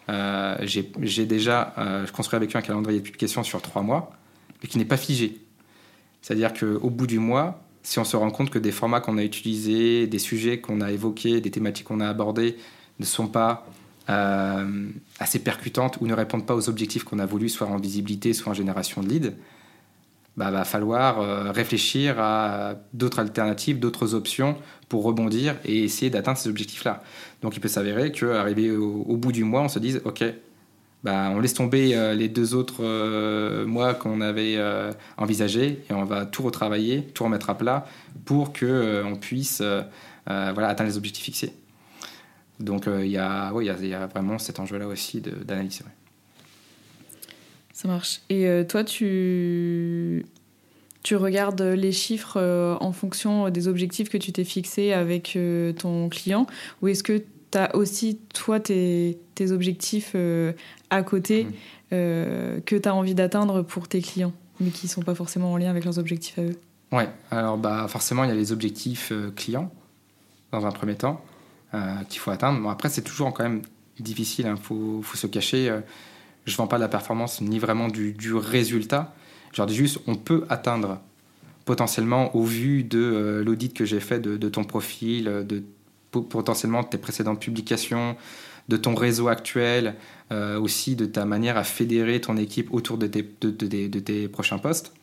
je construis avec eux un calendrier de publication sur 3 mois, mais qui n'est pas figé. C'est-à-dire qu'au bout du mois, si on se rend compte que des formats qu'on a utilisés, des sujets qu'on a évoqués, des thématiques qu'on a abordées ne sont pas assez percutantes ou ne répondent pas aux objectifs qu'on a voulu, soit en visibilité, soit en génération de leads, va falloir réfléchir à d'autres alternatives, d'autres options pour rebondir et essayer d'atteindre ces objectifs-là. Donc il peut s'avérer qu'arrivé au bout du mois, on se dise « Ok, on laisse tomber les 2 autres mois qu'on avait envisagés et on va tout retravailler, tout remettre à plat pour qu'on puisse atteindre les objectifs fixés. » Donc il y a vraiment cet enjeu-là aussi d'analyse. Ouais. Ça marche. Et toi, tu regardes les chiffres en fonction des objectifs que tu t'es fixés avec ton client, ou est-ce que tu as aussi, toi, tes objectifs à côté que tu as envie d'atteindre pour tes clients, mais qui ne sont pas forcément en lien avec leurs objectifs à eux? Ouais, alors forcément, il y a les objectifs clients, dans un premier temps, qu'il faut atteindre. Bon, après, c'est toujours quand même difficile, hein, faut se cacher. Je ne vends pas de la performance ni vraiment du résultat. Je dis juste, on peut atteindre potentiellement, au vu de l'audit que j'ai fait de ton profil, de potentiellement de tes précédentes publications, de ton réseau actuel, aussi de ta manière à fédérer ton équipe autour de tes prochains posts.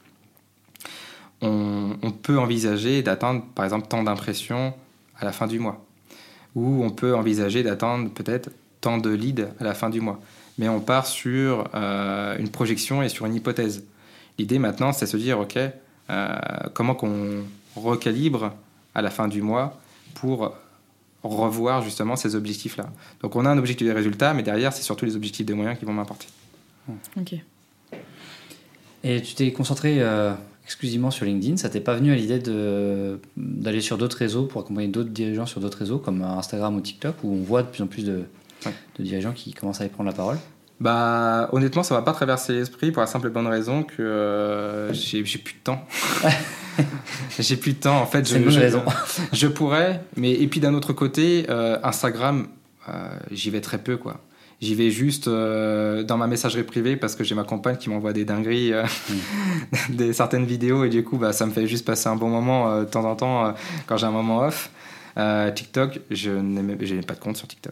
On peut envisager d'atteindre, par exemple, tant d'impressions à la fin du mois. Ou on peut envisager d'atteindre peut-être tant de leads à la fin du mois. Mais on part sur une projection et sur une hypothèse. L'idée maintenant, c'est de se dire, OK, comment qu'on recalibre à la fin du mois pour revoir justement ces objectifs-là. Donc on a un objectif des résultats, mais derrière, c'est surtout les objectifs des moyens qui vont m'importer. OK. Et tu t'es concentré exclusivement sur LinkedIn. Ça t'est pas venu à l'idée d'aller sur d'autres réseaux pour accompagner d'autres dirigeants sur d'autres réseaux, comme Instagram ou TikTok, où on voit de plus en plus de dirigeants qui commencent à y prendre la parole? Bah, honnêtement, ça va pas traverser l'esprit pour la simple et bonne raison que j'ai plus de temps. J'ai plus de temps, en fait. C'est une bonne raison. Je pourrais, mais et puis d'un autre côté, Instagram, j'y vais très peu, quoi. J'y vais juste dans ma messagerie privée parce que j'ai ma compagne qui m'envoie des dingueries, certaines vidéos, et du coup, bah, ça me fait juste passer un bon moment de temps en temps quand j'ai un moment off. TikTok, je n'ai pas de compte sur TikTok.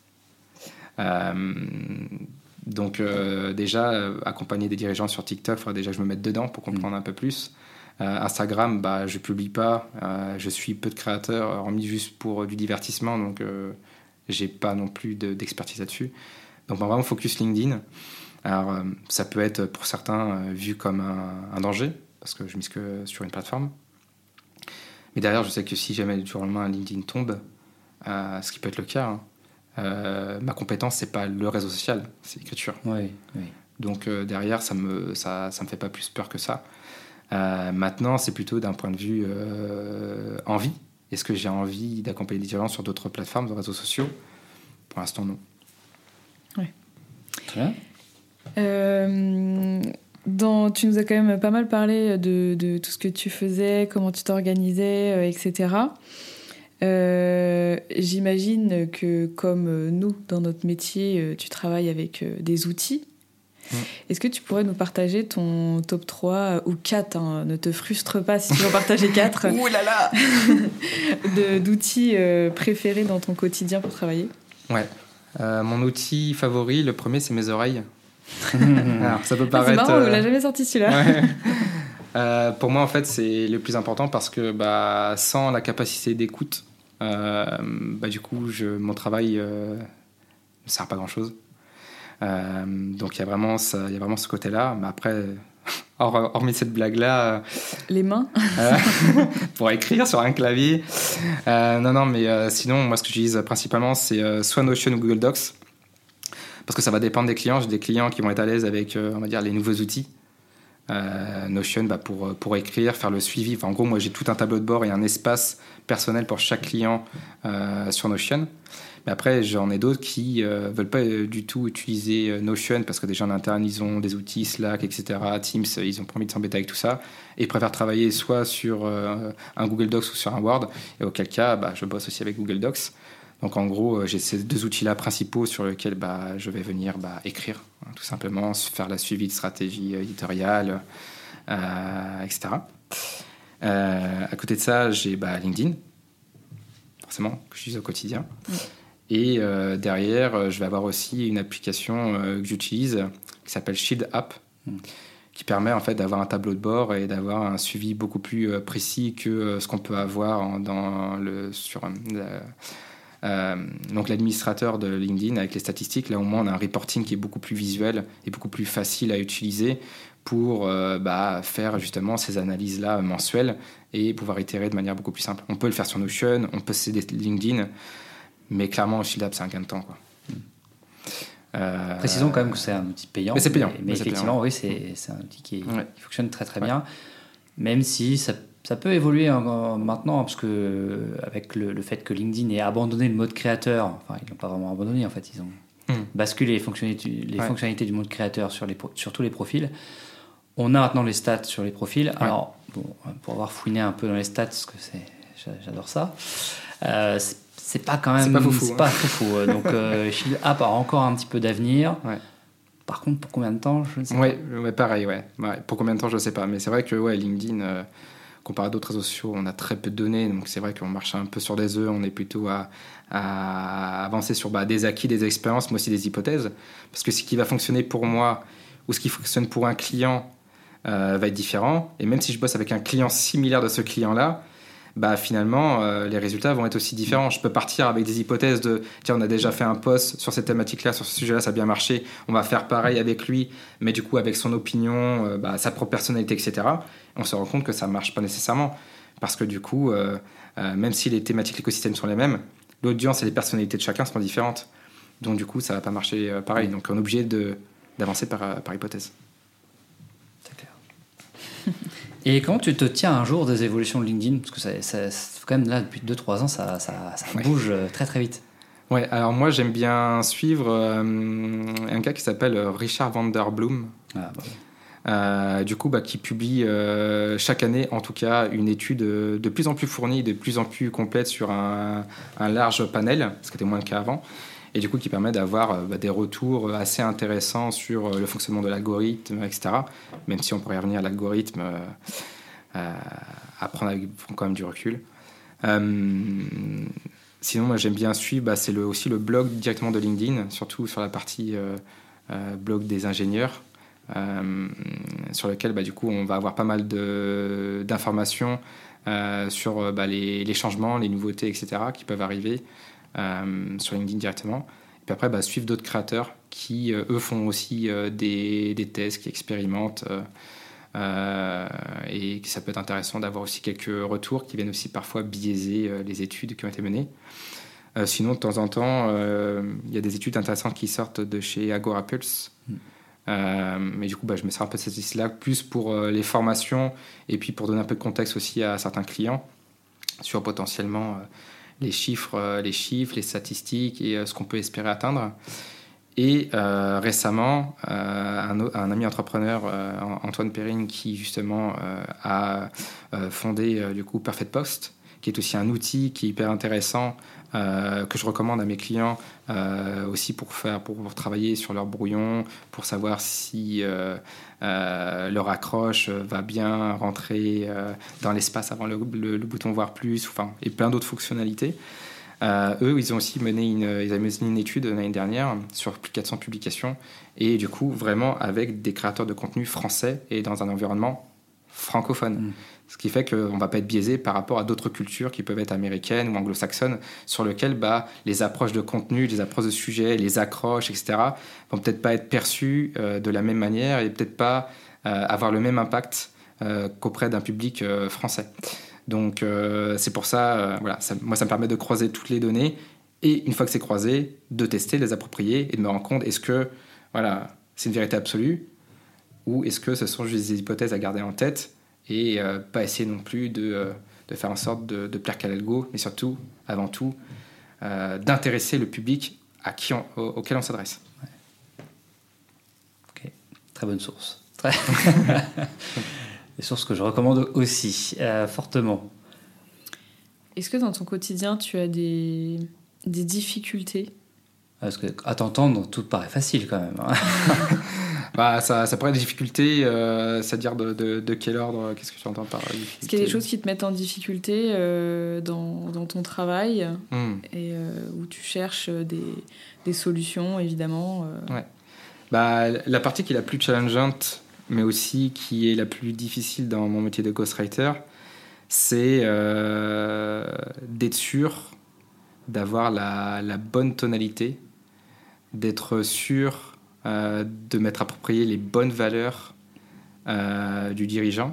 Donc déjà, accompagner des dirigeants sur TikTok, il faudra déjà que je me mette dedans pour comprendre un peu plus. Instagram, bah, je publie pas. Je suis peu de créateurs, hormis juste pour du divertissement, donc j'ai pas non plus d'expertise là-dessus. Donc vraiment focus LinkedIn. Alors ça peut être pour certains vu comme un danger, parce que je mise que sur une plateforme. Mais derrière, je sais que si jamais du jour au lendemain LinkedIn tombe, ce qui peut être le cas, ma compétence, c'est pas le réseau social, c'est l'écriture. Oui. Donc derrière, ça me fait pas plus peur que ça. Maintenant, c'est plutôt d'un point de vue envie. Est-ce que j'ai envie d'accompagner des gens sur d'autres plateformes, de réseaux sociaux ? Pour l'instant, non. Oui. Très bien. Tu nous as quand même pas mal parlé de tout ce que tu faisais, comment tu t'organisais, etc. J'imagine que comme nous, dans notre métier, tu travailles avec des outils. Est-ce que tu pourrais nous partager ton top 3 ou 4, hein, ne te frustre pas si tu veux en partager 4 Ouh là là d'outils préférés dans ton quotidien pour travailler ? Ouais. Mon outil favori, le premier, c'est mes oreilles. Alors, ça peut paraître... C'est marrant, on l'a jamais sorti celui-là. Ouais. Pour moi, en fait, c'est le plus important parce que sans la capacité d'écoute, du coup, mon travail ne sert pas à grand-chose. Donc il y a vraiment ce côté-là, mais après hormis cette blague-là, les mains pour écrire sur un clavier, non, mais sinon moi ce que j'utilise principalement c'est soit Notion ou Google Docs, parce que ça va dépendre des clients. J'ai des clients qui vont être à l'aise avec on va dire les nouveaux outils. Notion pour écrire, faire le suivi. Enfin, en gros, moi j'ai tout un tableau de bord et un espace personnel pour chaque client sur Notion. Mais après, j'en ai d'autres qui veulent pas du tout utiliser Notion parce que déjà en interne, ils ont des outils Slack, etc. Teams, ils ont pas envie de s'embêter avec tout ça. Et ils préfèrent travailler soit sur un Google Docs ou sur un Word. Et auquel cas, je bosse aussi avec Google Docs. Donc en gros, j'ai ces deux outils-là principaux sur lesquels je vais venir écrire, hein, tout simplement, faire la suivi de stratégie éditoriale, etc. À côté de ça, j'ai LinkedIn, forcément, que j'utilise au quotidien. Et derrière, je vais avoir aussi une application que j'utilise qui s'appelle Shield App, qui permet en fait d'avoir un tableau de bord et d'avoir un suivi beaucoup plus précis que ce qu'on peut avoir donc l'administrateur de LinkedIn avec les statistiques. Là au moins on a un reporting qui est beaucoup plus visuel et beaucoup plus facile à utiliser pour faire justement ces analyses là mensuelles et pouvoir itérer de manière beaucoup plus simple. On peut le faire sur Notion, on peut s'aider de LinkedIn, mais clairement Shield App c'est un gain de temps, quoi. Précisons quand même que c'est un outil payant. Mais c'est payant. Mais effectivement, oui, c'est un outil qui fonctionne très très bien, même si ça peut évoluer maintenant, parce que avec le fait que LinkedIn ait abandonné le mode créateur, enfin ils l'ont pas vraiment abandonné, en fait ils ont basculé les fonctionnalités du mode créateur sur tous les profils. On a maintenant les stats sur les profils. Alors pour avoir fouiné un peu dans les stats, parce que j'adore ça, c'est pas quand même c'est pas foufou. Donc Shield App a encore un petit peu d'avenir. Par contre, pour combien de temps, je ne sais pas. Ouais, pareil, ouais. Pour combien de temps, je ne sais pas. Mais c'est vrai que LinkedIn, comparé à d'autres réseaux sociaux, on a très peu de données. Donc c'est vrai qu'on marche un peu sur des œufs. On est plutôt à avancer sur des acquis, des expériences, mais aussi des hypothèses. Parce que ce qui va fonctionner pour moi ou ce qui fonctionne pour un client va être différent. Et même si je bosse avec un client similaire de ce client-là, finalement, les résultats vont être aussi différents. Je peux partir avec des hypothèses de tiens, on a déjà fait un post sur cette thématique-là, sur ce sujet-là, ça a bien marché, on va faire pareil avec lui, mais du coup, avec son opinion, sa propre personnalité, etc. On se rend compte que ça ne marche pas nécessairement. Parce que du coup, même si les thématiques de l'écosystème sont les mêmes, l'audience et les personnalités de chacun sont différentes. Donc, du coup, ça ne va pas marcher pareil. Donc, on est obligé d'avancer par hypothèse. C'est clair. Et comment tu te tiens un jour des évolutions de LinkedIn ? Parce que ça quand même là, depuis 2-3 ans, ça bouge très très vite. Ouais, alors moi j'aime bien suivre un gars qui s'appelle Richard van der Bloem. Ah, bah. Du coup, qui publie chaque année, en tout cas, une étude de plus en plus fournie, de plus en plus complète sur un large panel, ce qui était moins le cas avant, et du coup qui permet d'avoir des retours assez intéressants sur le fonctionnement de l'algorithme, etc. Même si on pourrait y revenir, l'algorithme à prendre avec quand même du recul. Sinon, moi j'aime bien suivre, c'est aussi le blog directement de LinkedIn, surtout sur la partie blog des ingénieurs. Sur lequel du coup on va avoir pas mal d'informations sur les changements, les nouveautés, etc. qui peuvent arriver sur LinkedIn directement. Et puis après suivre d'autres créateurs qui eux font aussi des tests, qui expérimentent et ça peut être intéressant d'avoir aussi quelques retours qui viennent aussi parfois biaiser les études qui ont été menées. Sinon de temps en temps il y a des études intéressantes qui sortent de chez Agora Pulse. Mais du coup, je me sers un peu de cette liste-là, plus pour les formations et puis pour donner un peu de contexte aussi à certains clients sur potentiellement les chiffres, les statistiques et ce qu'on peut espérer atteindre. Et récemment, un ami entrepreneur, Antoine Perrine, qui justement a fondé du coup Perfect Post, qui est aussi un outil qui est hyper intéressant, que je recommande à mes clients aussi pour travailler sur leur brouillon, pour savoir si leur accroche va bien rentrer dans l'espace avant le bouton voir plus, et plein d'autres fonctionnalités. Eux, ils ont aussi mené une étude l'année dernière sur plus de 400 publications, et du coup vraiment avec des créateurs de contenu français et dans un environnement francophone. Ce qui fait qu'on ne va pas être biaisé par rapport à d'autres cultures qui peuvent être américaines ou anglo-saxonnes, sur lesquelles les approches de contenu, les approches de sujets, les accroches, etc., vont peut-être pas être perçues de la même manière et peut-être pas avoir le même impact qu'auprès d'un public français. Donc c'est pour ça, moi ça me permet de croiser toutes les données et une fois que c'est croisé, de tester, les approprier et de me rendre compte est-ce que c'est une vérité absolue ou est-ce que ce sont juste des hypothèses à garder en tête et pas essayer non plus de faire en sorte de plaire qu'à l'algo, mais surtout, avant tout, d'intéresser le public auquel on s'adresse. Ouais. Ok, très bonne source. Des sources que je recommande aussi, fortement. Est-ce que dans ton quotidien, tu as des difficultés ? Parce qu'à t'entendre, tout paraît facile quand même. Ça pourrait être des difficultés, c'est-à-dire de quel ordre? Qu'est-ce que tu entends par difficulté? Est-ce qu'il y a des choses qui te mettent en difficulté dans ton travail et où tu cherches des solutions, évidemment Ouais. La partie qui est la plus challengeante, mais aussi qui est la plus difficile dans mon métier de ghostwriter, c'est d'être sûr d'avoir la bonne tonalité, d'être sûr de m'être approprié les bonnes valeurs du dirigeant,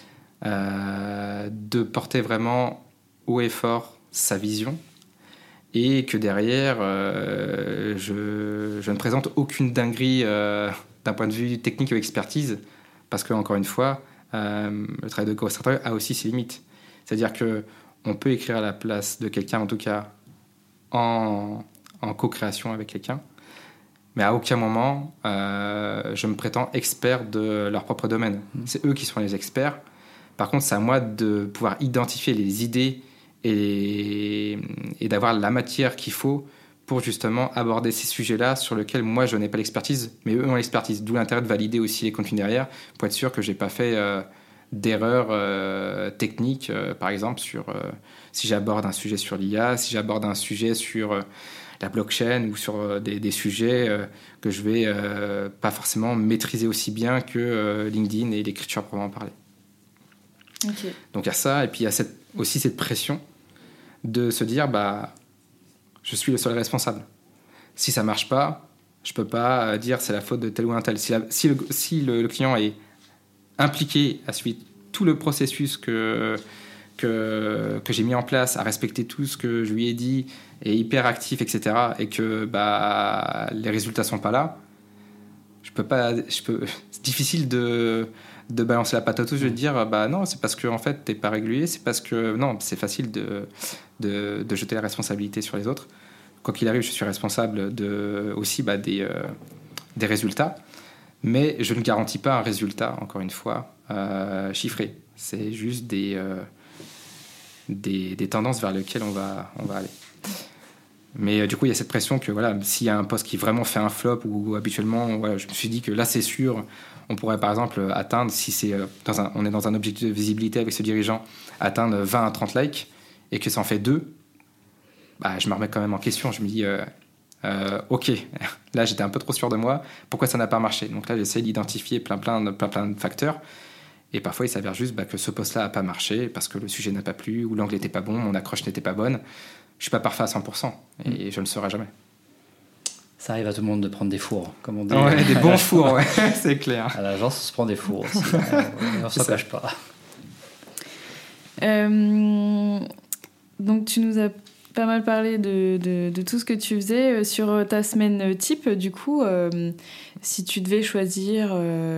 de porter vraiment haut et fort sa vision et que derrière je ne présente aucune dinguerie d'un point de vue technique ou expertise parce que encore une fois le travail de ghostwriter a aussi ses limites, c'est-à-dire que on peut écrire à la place de quelqu'un, en tout cas en co-création avec quelqu'un, mais à aucun moment je me prétends expert de leur propre domaine. C'est eux qui sont les experts. Par contre, c'est à moi de pouvoir identifier les idées et d'avoir la matière qu'il faut pour justement aborder ces sujets-là sur lesquels moi je n'ai pas l'expertise, mais eux ont l'expertise. D'où l'intérêt de valider aussi les contenus derrière pour être sûr que j'ai pas fait d'erreurs techniques, par exemple sur si j'aborde un sujet sur l'IA, si j'aborde un sujet sur la blockchain ou sur des sujets que je vais pas forcément maîtriser aussi bien que LinkedIn et l'écriture proprement parler. Okay. Donc il y a ça, et puis il y a aussi cette pression de se dire je suis le seul responsable. Si ça marche pas, je peux pas dire c'est la faute de tel ou un tel. Si le client est impliqué à suivre tout le processus que j'ai mis en place, à respecter tout ce que je lui ai dit, est hyper actif, etc., et que les résultats sont pas là, c'est difficile de balancer la patate, je vais dire non, c'est parce que en fait t'es pas régulier, c'est parce que non, c'est facile de jeter la responsabilité sur les autres. quoi qu'il arrive, je suis responsable aussi des résultats, mais je ne garantis pas un résultat, encore une fois, chiffré. C'est juste des tendances vers lesquelles on va aller. Mais du coup, il y a cette pression que voilà, s'il y a un poste qui vraiment fait un flop, ou habituellement, voilà, je me suis dit que là, c'est sûr, on pourrait par exemple atteindre, si c'est on est dans un objectif de visibilité avec ce dirigeant, atteindre 20 à 30 likes, et que ça en fait 2, je me remets quand même en question. Je me dis, ok, là j'étais un peu trop sûr de moi, pourquoi ça n'a pas marché? Donc là, j'essaie d'identifier plein de facteurs. Et parfois, il s'avère juste que ce poste-là n'a pas marché parce que le sujet n'a pas plu, ou l'angle n'était pas bon, mon accroche n'était pas bonne. Je ne suis pas parfait à 100%, et je ne le serai jamais. Ça arrive à tout le monde de prendre des fours, comme on dit. Ouais, des bons fours, ouais, c'est clair. À l'agence, on se prend des fours aussi. On ne s'en cache pas. Donc, tu nous as pas mal parlé de tout ce que tu faisais sur ta semaine type. Du coup, si tu devais choisir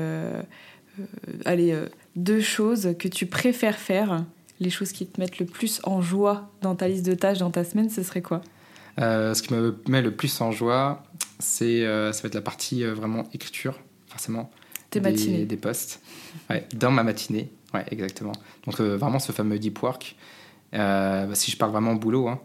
2 choses que tu préfères faire, les choses qui te mettent le plus en joie dans ta liste de tâches dans ta semaine, ce serait quoi? Ce qui me met le plus en joie, ça va être la partie vraiment écriture, forcément. Des posts. Ouais, dans ma matinée, ouais, exactement. Donc vraiment ce fameux deep work. Si je parle vraiment boulot, hein.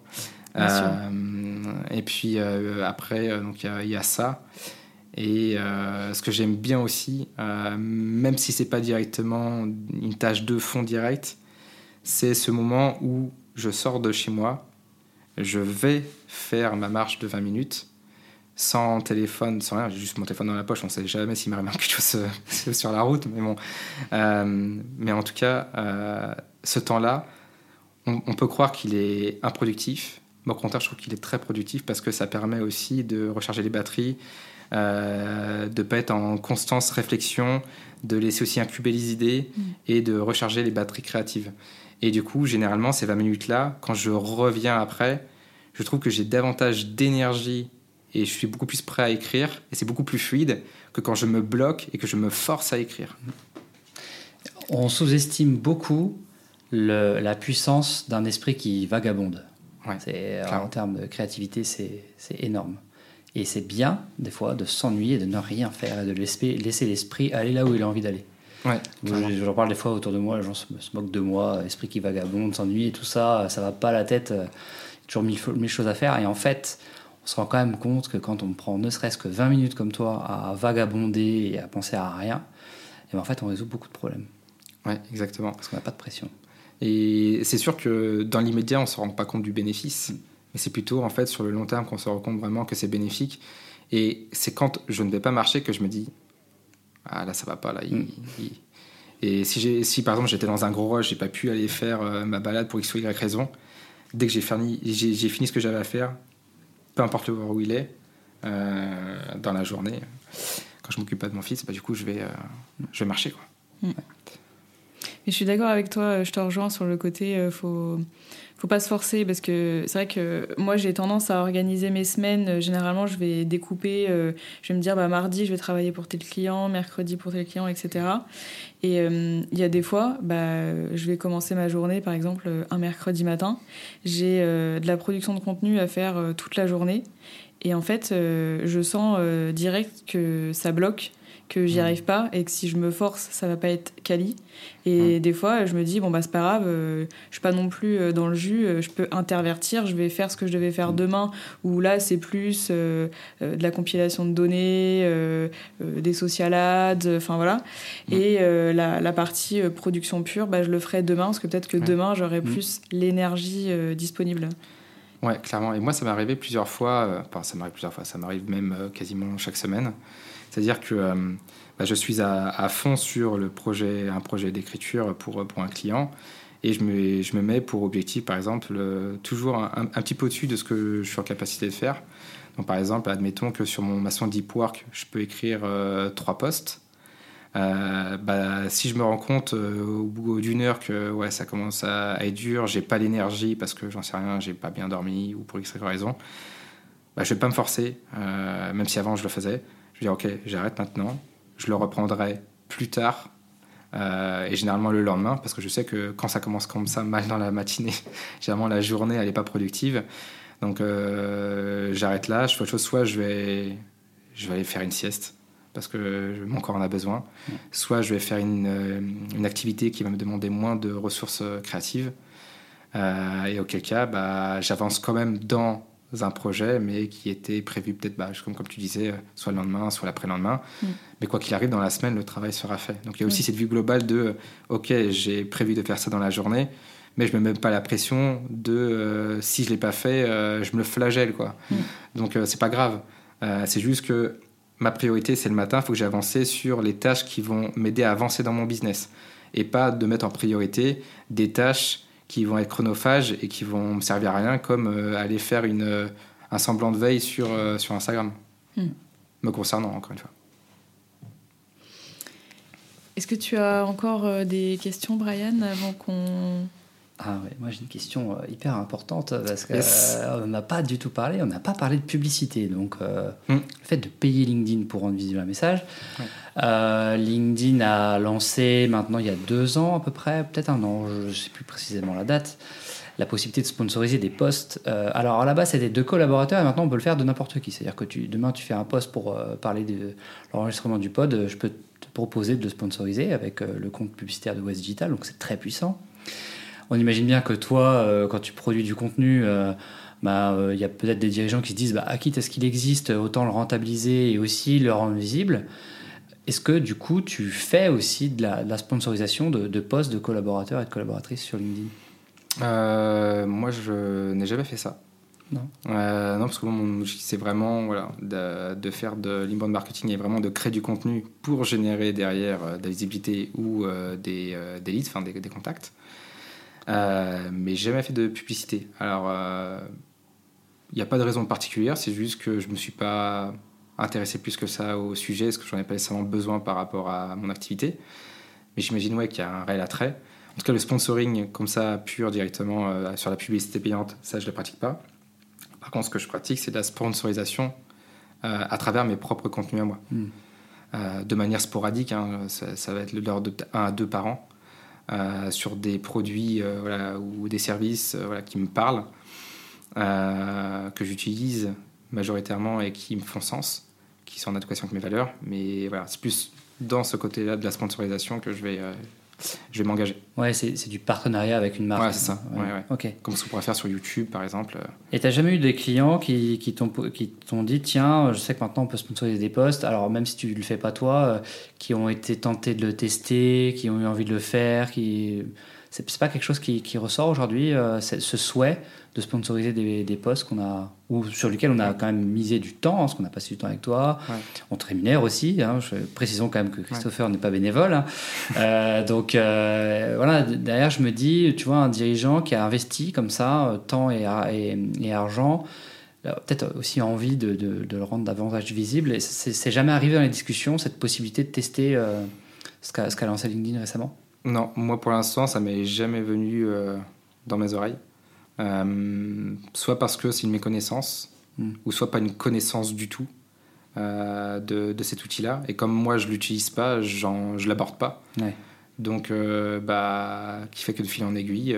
Et puis après, il y a ça. Et ce que j'aime bien aussi, même si c'est pas directement une tâche de fond direct, c'est ce moment où je sors de chez moi, je vais faire ma marche de 20 minutes, sans téléphone, sans rien, j'ai juste mon téléphone dans la poche, on sait jamais s'il m'arrive quelque chose sur la route, mais bon. Mais en tout cas, ce temps-là, on peut croire qu'il est improductif, mais au contraire, je trouve qu'il est très productif parce que ça permet aussi de recharger les batteries, de ne pas être en constante réflexion, de laisser aussi incuber les idées et de recharger les batteries créatives. Et du coup, généralement, ces 20 minutes-là, quand je reviens après, je trouve que j'ai davantage d'énergie et je suis beaucoup plus prêt à écrire et c'est beaucoup plus fluide que quand je me bloque et que je me force à écrire. On sous-estime beaucoup la puissance d'un esprit qui vagabonde. Ouais, en termes de créativité, c'est énorme. Et c'est bien, des fois, de s'ennuyer, de ne rien faire et de laisser l'esprit aller là où il a envie d'aller. Ouais, j'en parle des fois autour de moi, les gens se moquent de moi, esprit qui vagabonde, s'ennuie, tout ça, ça va pas à la tête, toujours mille choses à faire. Et en fait, on se rend quand même compte que quand on prend ne serait-ce que 20 minutes comme toi à vagabonder et à penser à rien, et ben en fait, on résout beaucoup de problèmes. Ouais, exactement. Parce qu'on n'a pas de pression. Et c'est sûr que dans l'immédiat, on ne se rend pas compte du bénéfice. Mais c'est plutôt en fait sur le long terme qu'on se rend compte vraiment que c'est bénéfique. Et c'est quand je ne vais pas marcher que je me dis là ça va pas là. Et si par exemple j'étais dans un gros rush, j'ai pas pu aller faire ma balade pour X ou Y raison, dès que j'ai fini ce que j'avais à faire, peu importe l'heure où il est dans la journée, quand je m'occupe pas de mon fils, du coup je vais marcher quoi. Ouais. Mais je suis d'accord avec toi, je te rejoins sur le côté faut pas se forcer parce que c'est vrai que moi j'ai tendance à organiser mes semaines. Généralement je vais découper, je vais me dire mardi je vais travailler pour tel client, mercredi pour tel client, etc. Et il y a des fois je vais commencer ma journée par exemple un mercredi matin, j'ai de la production de contenu à faire toute la journée et en fait je sens direct que ça bloque, que j'y arrive pas et que si je me force ça va pas être quali et des fois je me dis c'est pas grave, je suis pas non plus dans le jus, je peux intervertir, je vais faire ce que je devais faire demain où là c'est plus de la compilation de données, des social ads, enfin voilà et la partie production pure je le ferai demain parce que peut-être que demain j'aurai plus l'énergie disponible. Ouais, clairement. Et moi ça m'est arrivé plusieurs fois, ça m'arrive même quasiment chaque semaine. C'est-à-dire que je suis à fond sur un projet d'écriture pour un client et je me mets pour objectif, par exemple, toujours un petit peu au-dessus de ce que je suis en capacité de faire. Donc, par exemple, admettons que sur ma semaine Deep Work, je peux écrire 3 posts. Si je me rends compte au bout d'une heure que ça commence à être dur, j'ai pas l'énergie parce que j'en sais rien, j'ai pas bien dormi ou pour X raison, je vais pas me forcer, même si avant je le faisais. Je vais dire ok, j'arrête maintenant, je le reprendrai plus tard et généralement le lendemain parce que je sais que quand ça commence comme ça mal dans la matinée, généralement la journée elle est pas productive. Donc j'arrête là, je fais autre chose, soit je vais aller faire une sieste parce que mon corps en a besoin, soit je vais faire une activité qui va me demander moins de ressources créatives, et auquel cas j'avance quand même dans un projet, mais qui était prévu peut-être, comme tu disais, soit le lendemain, soit l'après-lendemain. Mais quoi qu'il arrive, dans la semaine, le travail sera fait. Donc il y a aussi cette vue globale de ok, j'ai prévu de faire ça dans la journée, mais je me mets pas la pression de si je l'ai pas fait, je me le flagelle, quoi. Donc c'est pas grave. C'est juste que ma priorité, c'est le matin. Il faut que j'ai avancé sur les tâches qui vont m'aider à avancer dans mon business, et pas de mettre en priorité des tâches qui vont être chronophages et qui vont me servir à rien, comme aller faire un semblant de veille sur Instagram. Me concernant, encore une fois. Est-ce que tu as encore des questions, Brian, avant qu'on... Ah ouais, moi j'ai une question hyper importante, parce qu'on n'a pas du tout parlé, on n'a pas parlé de publicité. Donc le fait de payer LinkedIn pour rendre visible un message. LinkedIn a lancé maintenant il y a 2 ans à peu près, peut-être 1 an, je ne sais plus précisément la date, la possibilité de sponsoriser des posts. Alors à la base c'était 2 collaborateurs, et maintenant on peut le faire de n'importe qui. C'est-à-dire que demain tu fais un post pour parler de l'enregistrement du pod, je peux te proposer de le sponsoriser avec le compte publicitaire de West Digital, donc c'est très puissant. On imagine bien que toi, quand tu produis du contenu, y a peut-être des dirigeants qui se disent quitte à ce qu'il existe, autant le rentabiliser et aussi le rendre visible. Est-ce que du coup, tu fais aussi de la sponsorisation de posts de collaborateurs et de collaboratrices sur LinkedIn ? Moi, je n'ai jamais fait ça. Non. Non, parce que mon objectif, c'est vraiment de faire de l'inbound marketing et vraiment de créer du contenu pour générer derrière de la visibilité ou des leads, enfin des contacts. Mais j'ai jamais fait de publicité. Alors, il n'y a pas de raison particulière, c'est juste que je ne me suis pas intéressé plus que ça au sujet, parce que je n'en ai pas nécessairement besoin par rapport à mon activité. Mais j'imagine qu'il y a un réel attrait. En tout cas, le sponsoring comme ça, pur directement sur la publicité payante, ça, je ne le pratique pas. Par contre, ce que je pratique, c'est de la sponsorisation à travers mes propres contenus à moi. De manière sporadique, ça va être de l'ordre de 1 à 2 par an. Sur des produits ou des services qui me parlent, que j'utilise majoritairement et qui me font sens, qui sont en adéquation avec mes valeurs. Mais voilà, c'est plus dans ce côté-là de la sponsorisation que je vais m'engager. Ouais, c'est du partenariat avec une marque. Ouais, c'est ça. Ouais. Okay. Comme ce qu'on pourrait faire sur YouTube, par exemple. Et tu n'as jamais eu des clients qui t'ont dit tiens, je sais que maintenant on peut sponsoriser des posts, alors même si tu ne le fais pas toi, qui ont été tentés de le tester, qui ont eu envie de le faire, c'est pas quelque chose qui ressort aujourd'hui, ce souhait de sponsoriser des posts sur lesquels on a quand même misé du temps, parce qu'on a passé du temps avec toi. On te rémunère aussi, précisons quand même que Christopher n'est pas bénévole. Donc derrière je me dis, tu vois, un dirigeant qui a investi comme ça temps et argent, peut-être aussi envie de le rendre davantage visible. Et c'est jamais arrivé dans les discussions, cette possibilité de tester ce qu'a lancé LinkedIn récemment? Non, moi pour l'instant ça m'est jamais venu dans mes oreilles. Soit parce que c'est une méconnaissance, ou soit pas une connaissance du tout de cet outil-là. Et comme moi je l'utilise pas, je l'aborde pas. Donc qui fait que de fil en aiguille,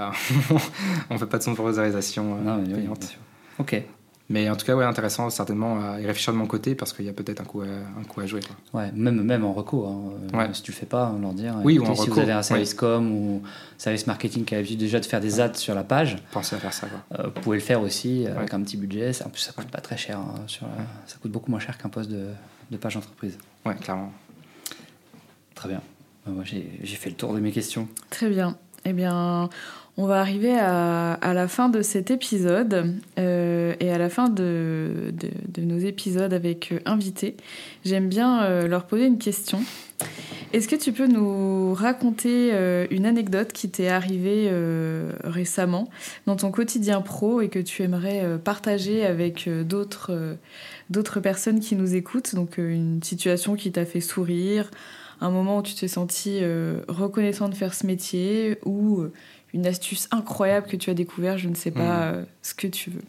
on fait pas de sponsorisation payante. Bien sûr. Ok. Mais en tout cas, intéressant certainement à y réfléchir de mon côté, parce qu'il y a peut-être un coup à jouer. Quoi. Ouais, même en reco. Si tu le fais pas, leur dire. Oui, ou en si reco. vous avez un service com ou service marketing qui a l'habitude déjà de faire des ads sur la page, pensez à faire ça. Quoi. Vous pouvez le faire aussi avec un petit budget. En plus, ça coûte pas très cher. Ça coûte beaucoup moins cher qu'un poste de page entreprise. Ouais, clairement. Très bien. Moi, j'ai fait le tour de mes questions. Très bien. Eh bien, on va arriver à la fin de cet épisode et à la fin de nos épisodes avec invités. J'aime bien leur poser une question. Est-ce que tu peux nous raconter une anecdote qui t'est arrivée récemment dans ton quotidien pro et que tu aimerais partager avec d'autres personnes qui nous écoutent? Donc une situation qui t'a fait sourire, un moment où tu t'es senti reconnaissant de faire ce métier, ou une astuce incroyable que tu as découvert, je ne sais pas, ce que tu veux.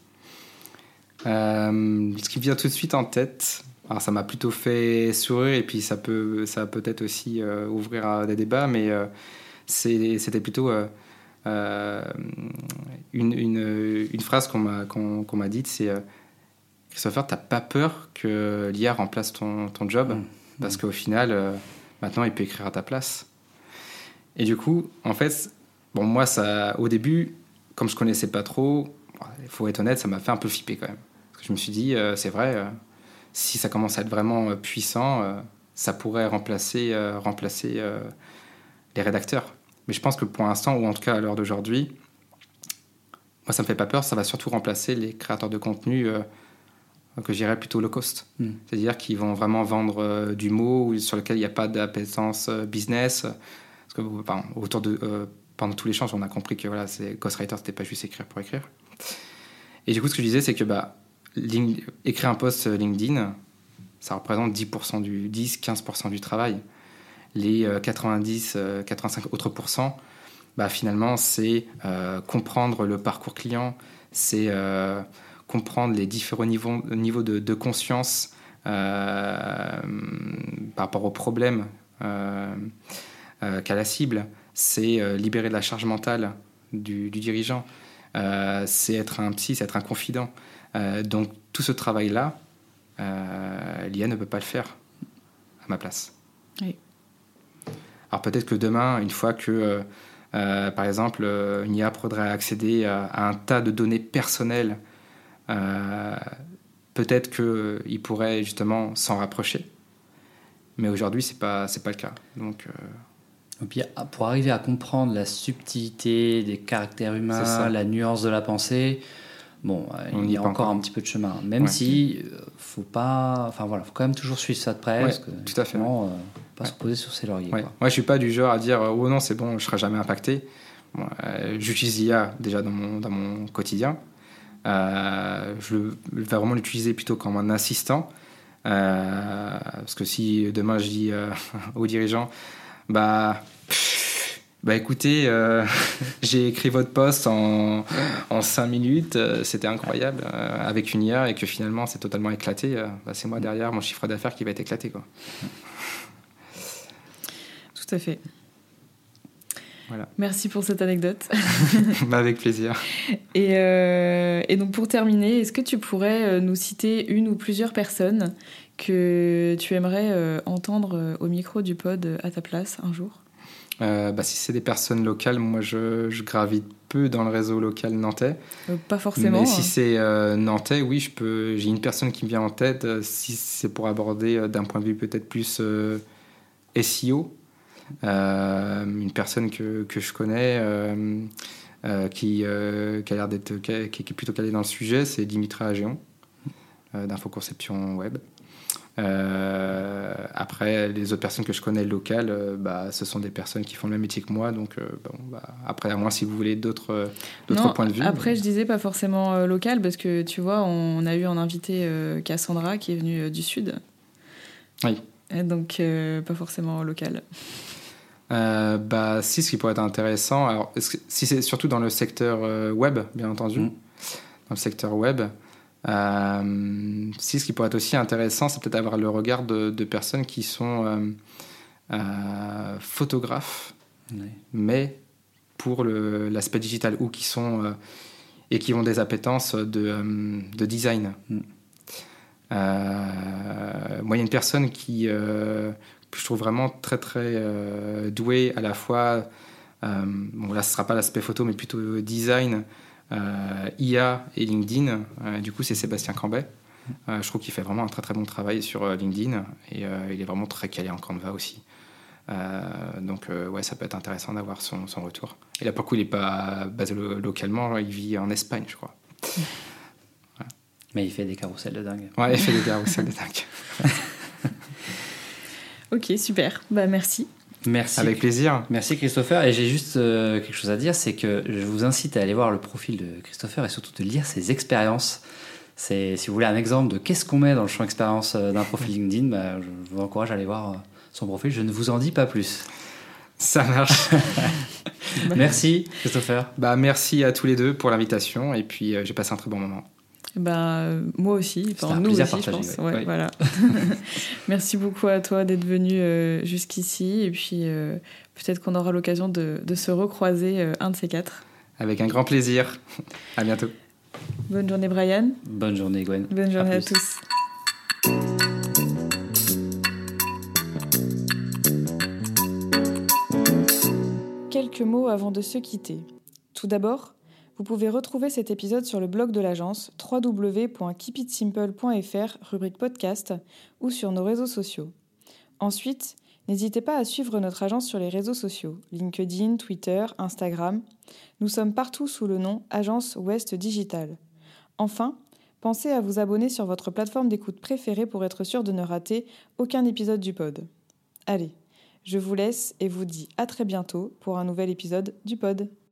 Ce qui me vient tout de suite en tête, alors ça m'a plutôt fait sourire, et puis ça va peut-être aussi ouvrir à des débats, mais c'était plutôt une phrase qu'on m'a dite, c'est Christopher, t'as pas peur que l'IA remplace ton job, parce qu'au final, maintenant, il peut écrire à ta place. Et du coup, en fait, bon, moi, au début, comme je connaissais pas trop, il faut être honnête, ça m'a fait un peu flipper quand même. Parce que je me suis dit, c'est vrai, si ça commence à être vraiment puissant, ça pourrait remplacer les rédacteurs. Mais je pense que pour l'instant, ou en tout cas à l'heure d'aujourd'hui, moi, ça me fait pas peur, ça va surtout remplacer les créateurs de contenu que je dirais plutôt low cost. C'est-à-dire qu'ils vont vraiment vendre du mot sur lequel il n'y a pas d'appétence business. Parce que pendant tous les échanges, on a compris que voilà, Ghostwriter, c'était pas juste écrire pour écrire. Et du coup, ce que je disais, c'est que écrire un post LinkedIn, ça représente 10-15% du travail. Les 90-85 autres pourcents, finalement, c'est comprendre le parcours client, c'est comprendre les différents niveaux de conscience par rapport aux problèmes qu'a la cible, c'est libérer de la charge mentale du dirigeant, c'est être un psy, c'est être un confident. Donc tout ce travail-là, l'IA ne peut pas le faire à ma place. Oui. Alors peut-être que demain, une fois que, par exemple, une IA pourrait accéder à un tas de données personnelles, peut-être qu'il pourrait justement s'en rapprocher. Mais aujourd'hui, c'est pas le cas. Donc, Et puis, pour arriver à comprendre la subtilité des caractères humains, la nuance de la pensée, il y a encore un petit peu de chemin. Même si faut pas, faut quand même toujours suivre ça de près, parce que tout à fait. Pas se poser sur ses lauriers. Ouais. Quoi. Moi, je suis pas du genre à dire oh non, c'est bon, je serai jamais impacté. Bon, j'utilise l'IA déjà dans mon quotidien. Je vais vraiment l'utiliser plutôt comme un assistant, parce que si demain je dis aux dirigeants écoutez, j'ai écrit votre post en 5 minutes, c'était incroyable, avec une IA, et que finalement c'est totalement éclaté, c'est moi derrière mon chiffre d'affaires qui va être éclaté, quoi. Tout à fait. Voilà. Merci pour cette anecdote. Avec plaisir. Et donc pour terminer, est-ce que tu pourrais nous citer une ou plusieurs personnes que tu aimerais entendre au micro du pod à ta place un jour ? Si c'est des personnes locales, moi je gravite peu dans le réseau local nantais. Pas forcément. Mais si c'est nantais, oui, j'ai une personne qui me vient en tête, si c'est pour aborder d'un point de vue peut-être plus SEO. Une personne que je connais qui a l'air d'être qui est plutôt calée dans le sujet, c'est Dimitra Agéon d'Infoconception Web. Après, les autres personnes que je connais locales, ce sont des personnes qui font le même métier que moi, donc après, à moins si vous voulez d'autres points de vue. Après, je disais pas forcément local, parce que tu vois, on a eu en invité Cassandra qui est venue du Sud. Oui. Et donc pas forcément local. Si, ce qui pourrait être intéressant, alors si c'est surtout dans le secteur web, bien entendu, dans le secteur web, si ce qui pourrait être aussi intéressant, c'est peut-être avoir le regard de personnes qui sont photographes, mais pour l'aspect digital, ou qui sont et qui ont des appétences de design. Moi, il y a une personne que je trouve vraiment très très douée, à la fois là ce sera pas l'aspect photo mais plutôt design, IA et LinkedIn. Du coup c'est Sébastien Cambet. Je trouve qu'il fait vraiment un très très bon travail sur LinkedIn, et il est vraiment très calé en Canva aussi. Donc ça peut être intéressant d'avoir son retour. Et là pour le coup il n'est pas basé localement, il vit en Espagne je crois. Mais il fait des carousels de dingue. Ouais, il fait des carousels de dingue. Ok, super. Merci. Merci. Avec plaisir. Merci Christopher. Et j'ai juste quelque chose à dire, c'est que je vous incite à aller voir le profil de Christopher et surtout de lire ses expériences. Si vous voulez un exemple de qu'est-ce qu'on met dans le champ expérience d'un profil LinkedIn, je vous encourage à aller voir son profil. Je ne vous en dis pas plus. Ça marche. Merci Christopher. Merci à tous les deux pour l'invitation, et puis j'ai passé un très bon moment. Moi aussi, un nous plaisir aussi, partagé, je pense. ouais. Voilà. Merci beaucoup à toi d'être venu jusqu'ici. Et puis, peut-être qu'on aura l'occasion de se recroiser un de ces quatre. Avec un grand plaisir. À bientôt. Bonne journée, Brian. Bonne journée, Gwen. Bonne journée à tous. Quelques mots avant de se quitter. Tout d'abord, vous pouvez retrouver cet épisode sur le blog de l'agence www.keepitsimple.fr, rubrique podcast, ou sur nos réseaux sociaux. Ensuite, n'hésitez pas à suivre notre agence sur les réseaux sociaux, LinkedIn, Twitter, Instagram. Nous sommes partout sous le nom Agence Ouest Digital. Enfin, pensez à vous abonner sur votre plateforme d'écoute préférée pour être sûr de ne rater aucun épisode du pod. Allez, je vous laisse et vous dis à très bientôt pour un nouvel épisode du pod.